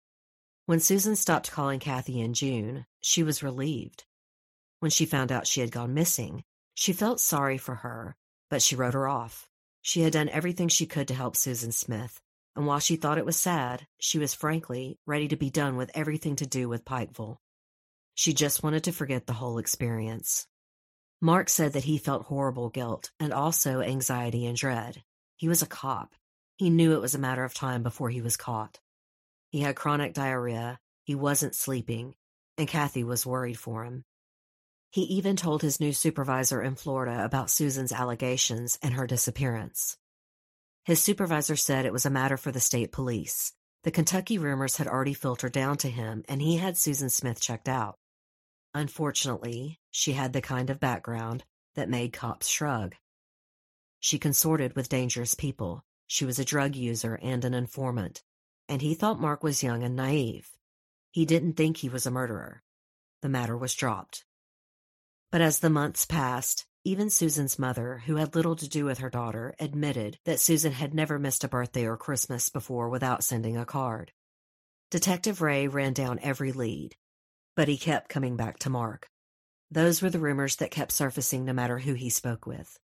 When Susan stopped calling Kathy in June, she was relieved. When she found out she had gone missing, she felt sorry for her, but she wrote her off. She had done everything she could to help Susan Smith, and while she thought it was sad, she was frankly ready to be done with everything to do with Pikeville. She just wanted to forget the whole experience. Mark said that he felt horrible guilt and also anxiety and dread. He was a cop. He knew it was a matter of time before he was caught. He had chronic diarrhea, he wasn't sleeping, and Kathy was worried for him. He even told his new supervisor in Florida about Susan's allegations and her disappearance. His supervisor said it was a matter for the state police. The Kentucky rumors had already filtered down to him, and he had Susan Smith checked out. Unfortunately, she had the kind of background that made cops shrug. She consorted with dangerous people. She was a drug user and an informant, and he thought Mark was young and naive. He didn't think he was a murderer. The matter was dropped. But as the months passed, even Susan's mother, who had little to do with her daughter, admitted that Susan had never missed a birthday or Christmas before without sending a card. Detective Ray ran down every lead, but he kept coming back to Mark. Those were the rumors that kept surfacing no matter who he spoke with.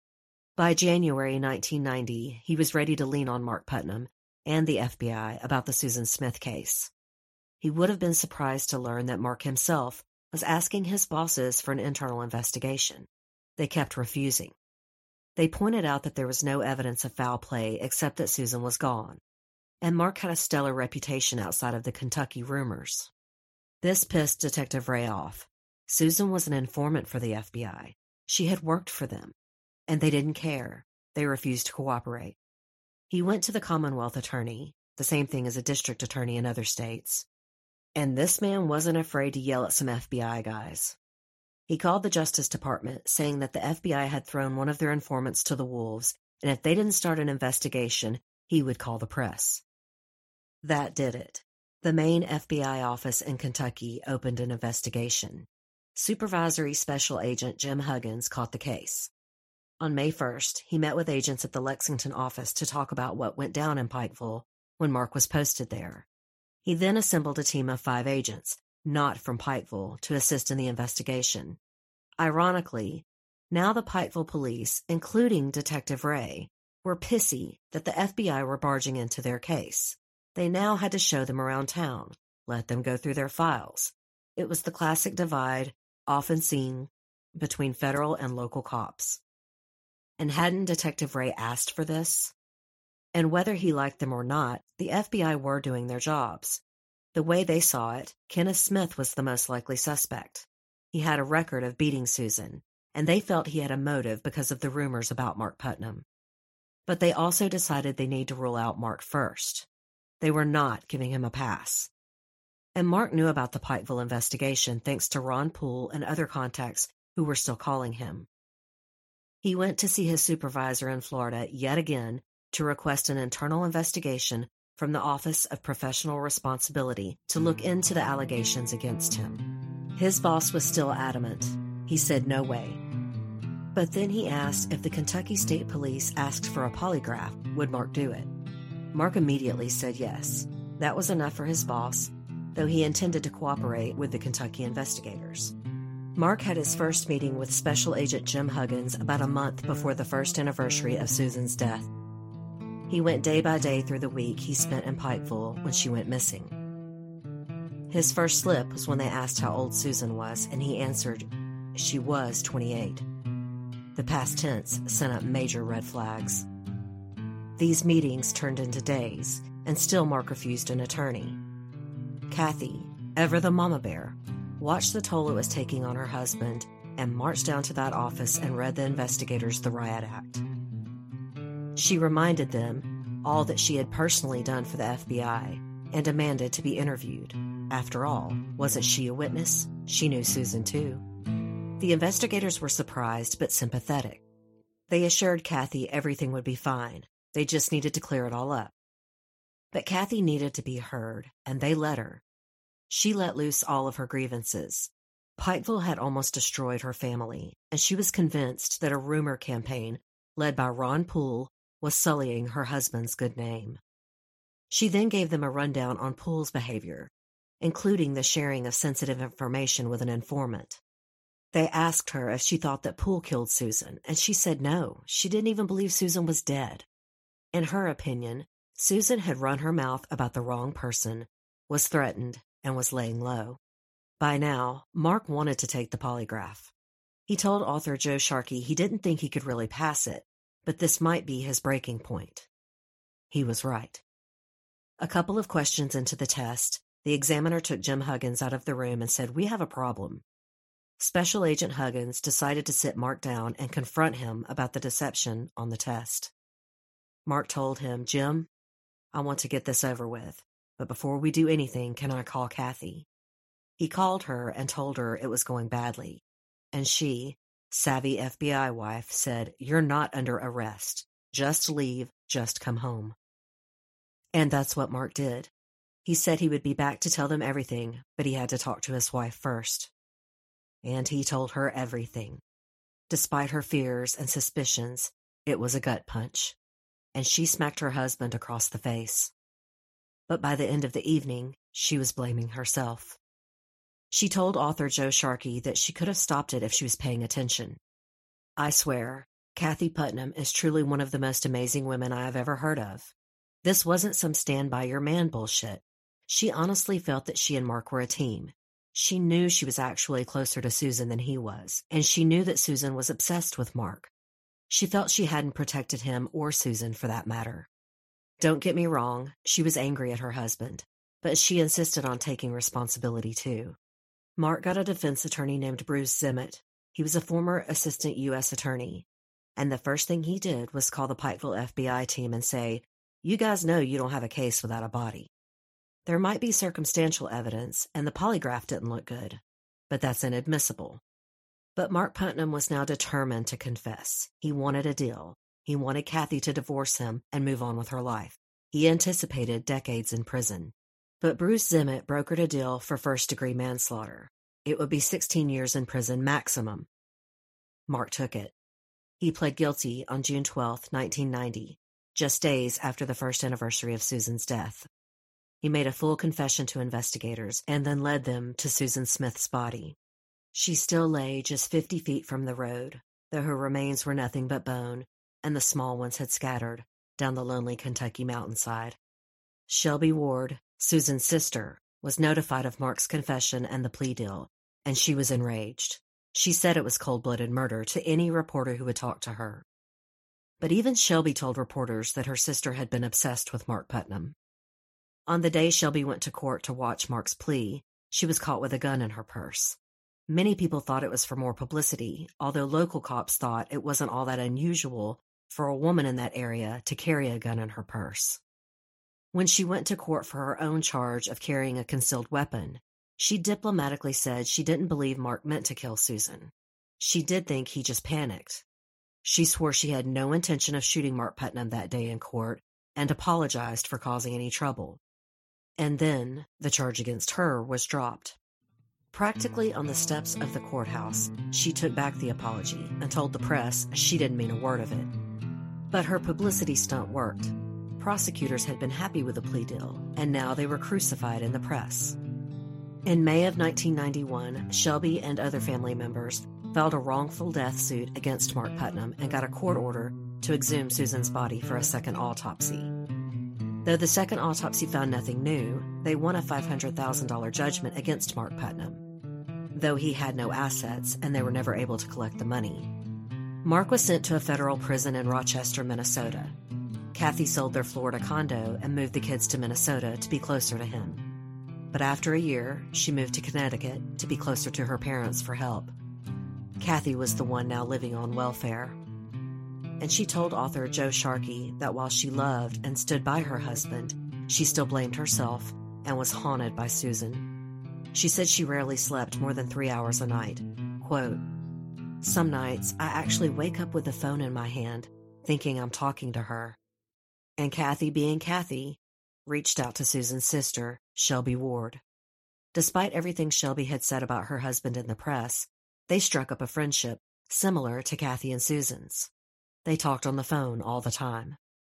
By January nineteen ninety, he was ready to lean on Mark Putnam and the F B I about the Susan Smith case. He would have been surprised to learn that Mark himself was asking his bosses for an internal investigation. They kept refusing. They pointed out that there was no evidence of foul play except that Susan was gone, and Mark had a stellar reputation outside of the Kentucky rumors. This pissed Detective Ray off. Susan was an informant for the F B I. She had worked for them, and they didn't care. They refused to cooperate. He went to the Commonwealth attorney, the same thing as a district attorney in other states, and this man wasn't afraid to yell at some F B I guys. He called the Justice Department, saying that the F B I had thrown one of their informants to the wolves, and if they didn't start an investigation, he would call the press. That did it. The main F B I office in Kentucky opened an investigation. Supervisory Special Agent Jim Huggins caught the case. On May first, he met with agents at the Lexington office to talk about what went down in Pikeville when Mark was posted there. He then assembled a team of five agents, not from Pikeville, to assist in the investigation. Ironically, now the Pikeville police, including Detective Ray, were pissy that the F B I were barging into their case. They now had to show them around town, let them go through their files. It was the classic divide often seen between federal and local cops. And hadn't Detective Ray asked for this? And whether he liked them or not, the F B I were doing their jobs. The way they saw it, Kenneth Smith was the most likely suspect. He had a record of beating Susan, and they felt he had a motive because of the rumors about Mark Putnam. But they also decided they need to rule out Mark first. They were not giving him a pass. And Mark knew about the Pikeville investigation thanks to Ron Poole and other contacts who were still calling him. He went to see his supervisor in Florida yet again to request an internal investigation from the Office of Professional Responsibility to look into the allegations against him. His boss was still adamant. He said no way. But then he asked if the Kentucky State Police asked for a polygraph, would Mark do it? Mark immediately said yes. That was enough for his boss, though he intended to cooperate with the Kentucky investigators. Mark had his first meeting with Special Agent Jim Huggins about a month before the first anniversary of Susan's death. He went day by day through the week he spent in Pikeville when she went missing. His first slip was when they asked how old Susan was, and he answered, she was twenty-eight. The past tense sent up major red flags. These meetings turned into days, and still Mark refused an attorney. Kathy, ever the mama bear, watched the toll it was taking on her husband and marched down to that office and read the investigators the riot act. She reminded them all that she had personally done for the F B I and demanded to be interviewed. After all, wasn't she a witness? She knew Susan too. The investigators were surprised but sympathetic. They assured Kathy everything would be fine. They just needed to clear it all up. But Kathy needed to be heard, and they let her. She let loose all of her grievances. Pikeville had almost destroyed her family, and she was convinced that a rumor campaign led by Ron Poole was sullying her husband's good name. She then gave them a rundown on Poole's behavior, including the sharing of sensitive information with an informant. They asked her if she thought that Poole killed Susan, and she said no, she didn't even believe Susan was dead. In her opinion, Susan had run her mouth about the wrong person, was threatened, and was laying low. By now, Mark wanted to take the polygraph. He told author Joe Sharkey he didn't think he could really pass it, but this might be his breaking point. He was right. A couple of questions into the test, the examiner took Jim Huggins out of the room and said, "We have a problem." Special Agent Huggins decided to sit Mark down and confront him about the deception on the test. Mark told him, "Jim, I want to get this over with, but before we do anything, can I call Kathy?" He called her and told her it was going badly, and she, savvy F B I wife, said, "You're not under arrest. Just leave, just come home." And that's what Mark did. He said he would be back to tell them everything, but he had to talk to his wife first. And he told her everything. Despite her fears and suspicions, it was a gut punch, and she smacked her husband across the face. But by the end of the evening, she was blaming herself. She told author Joe Sharkey that she could have stopped it if she was paying attention. "I swear, Kathy Putnam is truly one of the most amazing women I have ever heard of. This wasn't some stand-by-your-man bullshit. She honestly felt that she and Mark were a team. She knew she was actually closer to Susan than he was, and she knew that Susan was obsessed with Mark. She felt she hadn't protected him or Susan for that matter. Don't get me wrong, she was angry at her husband, but she insisted on taking responsibility too. Mark got a defense attorney named Bruce Zimmett. He was a former assistant U S attorney, and the first thing he did was call the Pikeville F B I team and say, "You guys know you don't have a case without a body. There might be circumstantial evidence, and the polygraph didn't look good, but that's inadmissible." But Mark Putnam was now determined to confess. He wanted a deal. He wanted Kathy to divorce him and move on with her life. He anticipated decades in prison. But Bruce Zimmett brokered a deal for first-degree manslaughter. It would be sixteen years in prison maximum. Mark took it. He pled guilty on June twelfth, nineteen ninety, just days after the first anniversary of Susan's death. He made a full confession to investigators and then led them to Susan Smith's body. She still lay just fifty feet from the road, though her remains were nothing but bone, and the small ones had scattered down the lonely Kentucky mountainside. Shelby Ward, Susan's sister, was notified of Mark's confession and the plea deal, and she was enraged. She said it was cold-blooded murder to any reporter who would talk to her. But even Shelby told reporters that her sister had been obsessed with Mark Putnam. On the day Shelby went to court to watch Mark's plea, she was caught with a gun in her purse. Many people thought it was for more publicity, although local cops thought it wasn't all that unusual for a woman in that area to carry a gun in her purse. When she went to court for her own charge of carrying a concealed weapon, she diplomatically said she didn't believe Mark meant to kill Susan. She did think he just panicked. She swore she had no intention of shooting Mark Putnam that day in court and apologized for causing any trouble. And then the charge against her was dropped. Practically on the steps of the courthouse, she took back the apology and told the press she didn't mean a word of it. But her publicity stunt worked. Prosecutors had been happy with the plea deal, and now they were crucified in the press. In May of nineteen ninety-one, Shelby and other family members filed a wrongful death suit against Mark Putnam and got a court order to exhume Susan's body for a second autopsy. Though the second autopsy found nothing new, they won a five hundred thousand dollars judgment against Mark Putnam, though he had no assets and they were never able to collect the money. Mark was sent to a federal prison in Rochester, Minnesota. Kathy sold their Florida condo and moved the kids to Minnesota to be closer to him. But after a year, she moved to Connecticut to be closer to her parents for help. Kathy was the one now living on welfare. And she told author Joe Sharkey that while she loved and stood by her husband, she still blamed herself and was haunted by Susan. She said she rarely slept more than three hours a night. Quote, "Some nights I actually wake up with the phone in my hand, thinking I'm talking to her." And Kathy, being Kathy, reached out to Susan's sister, Shelby Ward. Despite everything Shelby had said about her husband in the press, they struck up a friendship similar to Kathy and Susan's. They talked on the phone all the time.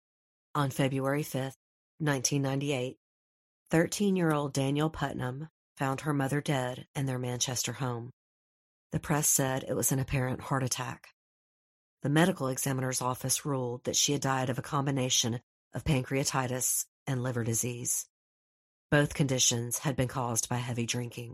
On February fifth, nineteen ninety-eight, thirteen-year-old Danielle Putnam found her mother dead in their Manchester home. The press said it was an apparent heart attack. The medical examiner's office ruled that she had died of a combination of pancreatitis and liver disease. Both conditions had been caused by heavy drinking.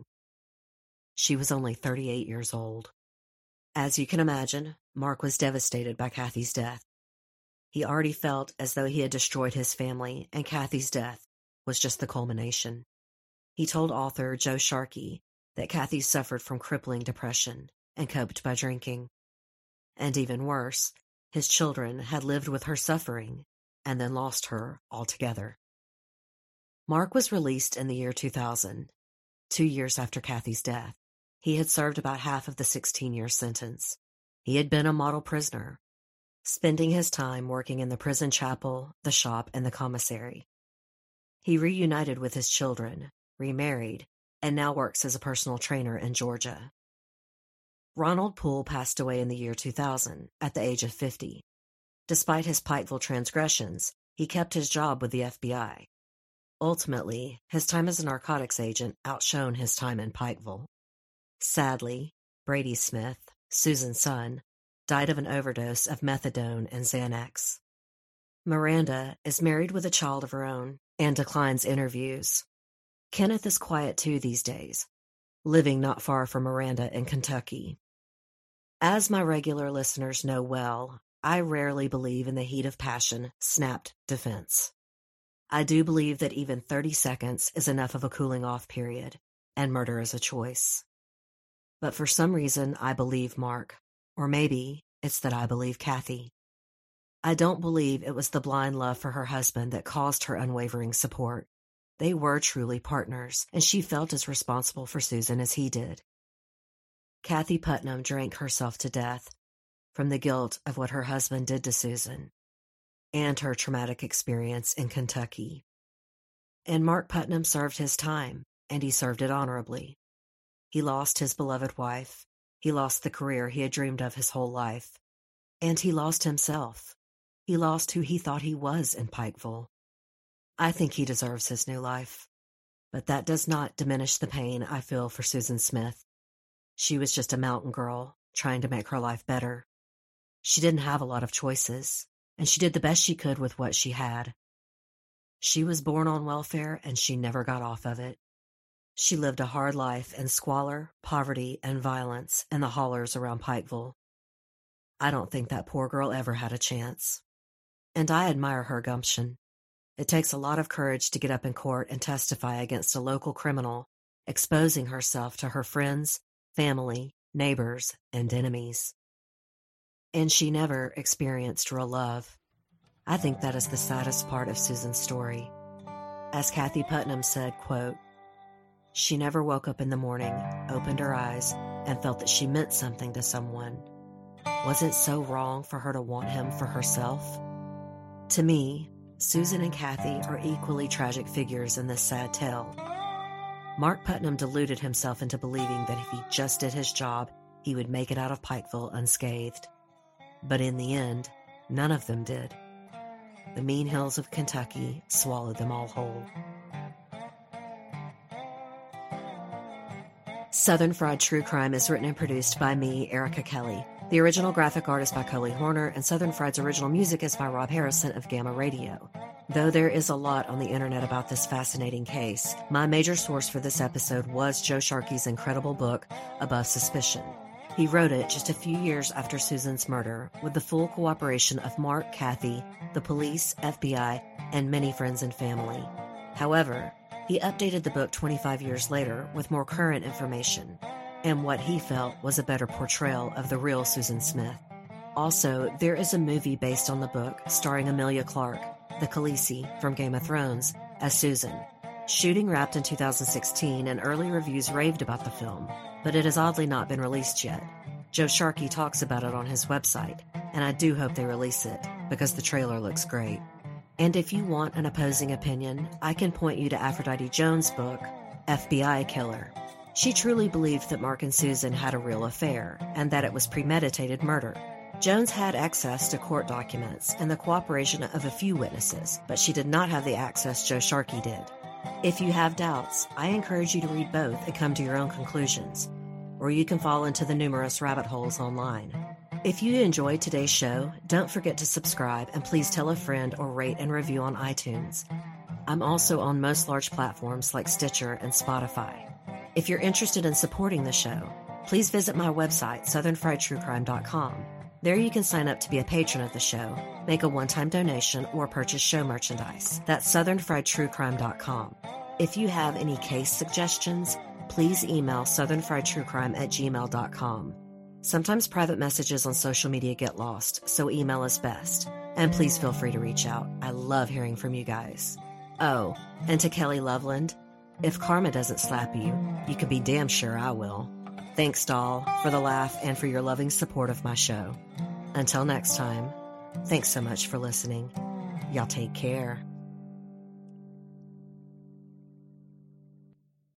She was only thirty-eight years old. As you can imagine, Mark was devastated by Kathy's death. He already felt as though he had destroyed his family, and Kathy's death was just the culmination. He told author Joe Sharkey that Kathy suffered from crippling depression and coped by drinking. And even worse, his children had lived with her suffering and then lost her altogether. Mark was released in the year two thousand, two years after Kathy's death. He had served about half of the sixteen-year sentence. He had been a model prisoner, spending his time working in the prison chapel, the shop, and the commissary. He reunited with his children, remarried, and now works as a personal trainer in Georgia. Ronald Poole passed away in the year two thousand, at the age of fifty. Despite his Pikeville transgressions, he kept his job with the F B I. Ultimately, his time as a narcotics agent outshone his time in Pikeville. Sadly, Brady Smith, Susan's son, died of an overdose of methadone and Xanax. Miranda is married with a child of her own and declines interviews. Kenneth is quiet too these days, living not far from Miranda in Kentucky. As my regular listeners know well, I rarely believe in the heat of passion, snapped defense. I do believe that even thirty seconds is enough of a cooling-off period, and murder is a choice. But for some reason, I believe Mark, or maybe it's that I believe Kathy. I don't believe it was the blind love for her husband that caused her unwavering support. They were truly partners, and she felt as responsible for Susan as he did. Kathy Putnam drank herself to death from the guilt of what her husband did to Susan and her traumatic experience in Kentucky. And Mark Putnam served his time, and he served it honorably. He lost his beloved wife, he lost the career he had dreamed of his whole life, and he lost himself. He lost who he thought he was in Pikeville. I think he deserves his new life, but that does not diminish the pain I feel for Susan Smith. She was just a mountain girl trying to make her life better. She didn't have a lot of choices, and she did the best she could with what she had. She was born on welfare, and she never got off of it. She lived a hard life in squalor, poverty, and violence in the hollers around Pikeville. I don't think that poor girl ever had a chance. And I admire her gumption. It takes a lot of courage to get up in court and testify against a local criminal, exposing herself to her friends, family, neighbors, and enemies. And she never experienced real love. I think that is the saddest part of Susan's story. As Kathy Putnam said, quote, "She never woke up in the morning, opened her eyes, and felt that she meant something to someone. Was it so wrong for her to want him for herself?" To me, Susan and Kathy are equally tragic figures in this sad tale. Mark Putnam deluded himself into believing that if he just did his job, he would make it out of Pikeville unscathed. But in the end, none of them did. The mean hills of Kentucky swallowed them all whole. Southern Fried True Crime is written and produced by me, Erica Kelly. The original graphic art is by Coley Horner, and Southern Fried's original music is by Rob Harrison of Gamma Radio. Though there is a lot on the internet about this fascinating case, my major source for this episode was Joe Sharkey's incredible book, Above Suspicion. He wrote it just a few years after Susan's murder, with the full cooperation of Mark, Kathy, the police, F B I, and many friends and family. However, he updated the book twenty-five years later with more current information, and what he felt was a better portrayal of the real Susan Smith. Also, there is a movie based on the book starring Emilia Clarke, the Khaleesi from Game of Thrones, as Susan. Shooting wrapped in two thousand sixteen, and early reviews raved about the film, but it has oddly not been released yet. Joe Sharkey talks about it on his website, and I do hope they release it, because the trailer looks great. And if you want an opposing opinion, I can point you to Aphrodite Jones' book, F B I Killer. She truly believed that Mark and Susan had a real affair, and that it was premeditated murder. Jones had access to court documents and the cooperation of a few witnesses, but she did not have the access Joe Sharkey did. If you have doubts, I encourage you to read both and come to your own conclusions, or you can fall into the numerous rabbit holes online. If you enjoyed today's show, don't forget to subscribe and please tell a friend or rate and review on iTunes. I'm also on most large platforms like Stitcher and Spotify. If you're interested in supporting the show, please visit my website, southern fried true crime dot com. There you can sign up to be a patron of the show, make a one-time donation, or purchase show merchandise. That's southern fried true crime dot com. If you have any case suggestions, please email southern fried true crime at gmail dot com. Sometimes private messages on social media get lost, so email is best. And please feel free to reach out. I love hearing from you guys. Oh, and to Kelly Loveland, if karma doesn't slap you, you can be damn sure I will. Thanks, doll, for the laugh and for your loving support of my show. Until next time, thanks so much for listening. Y'all take care.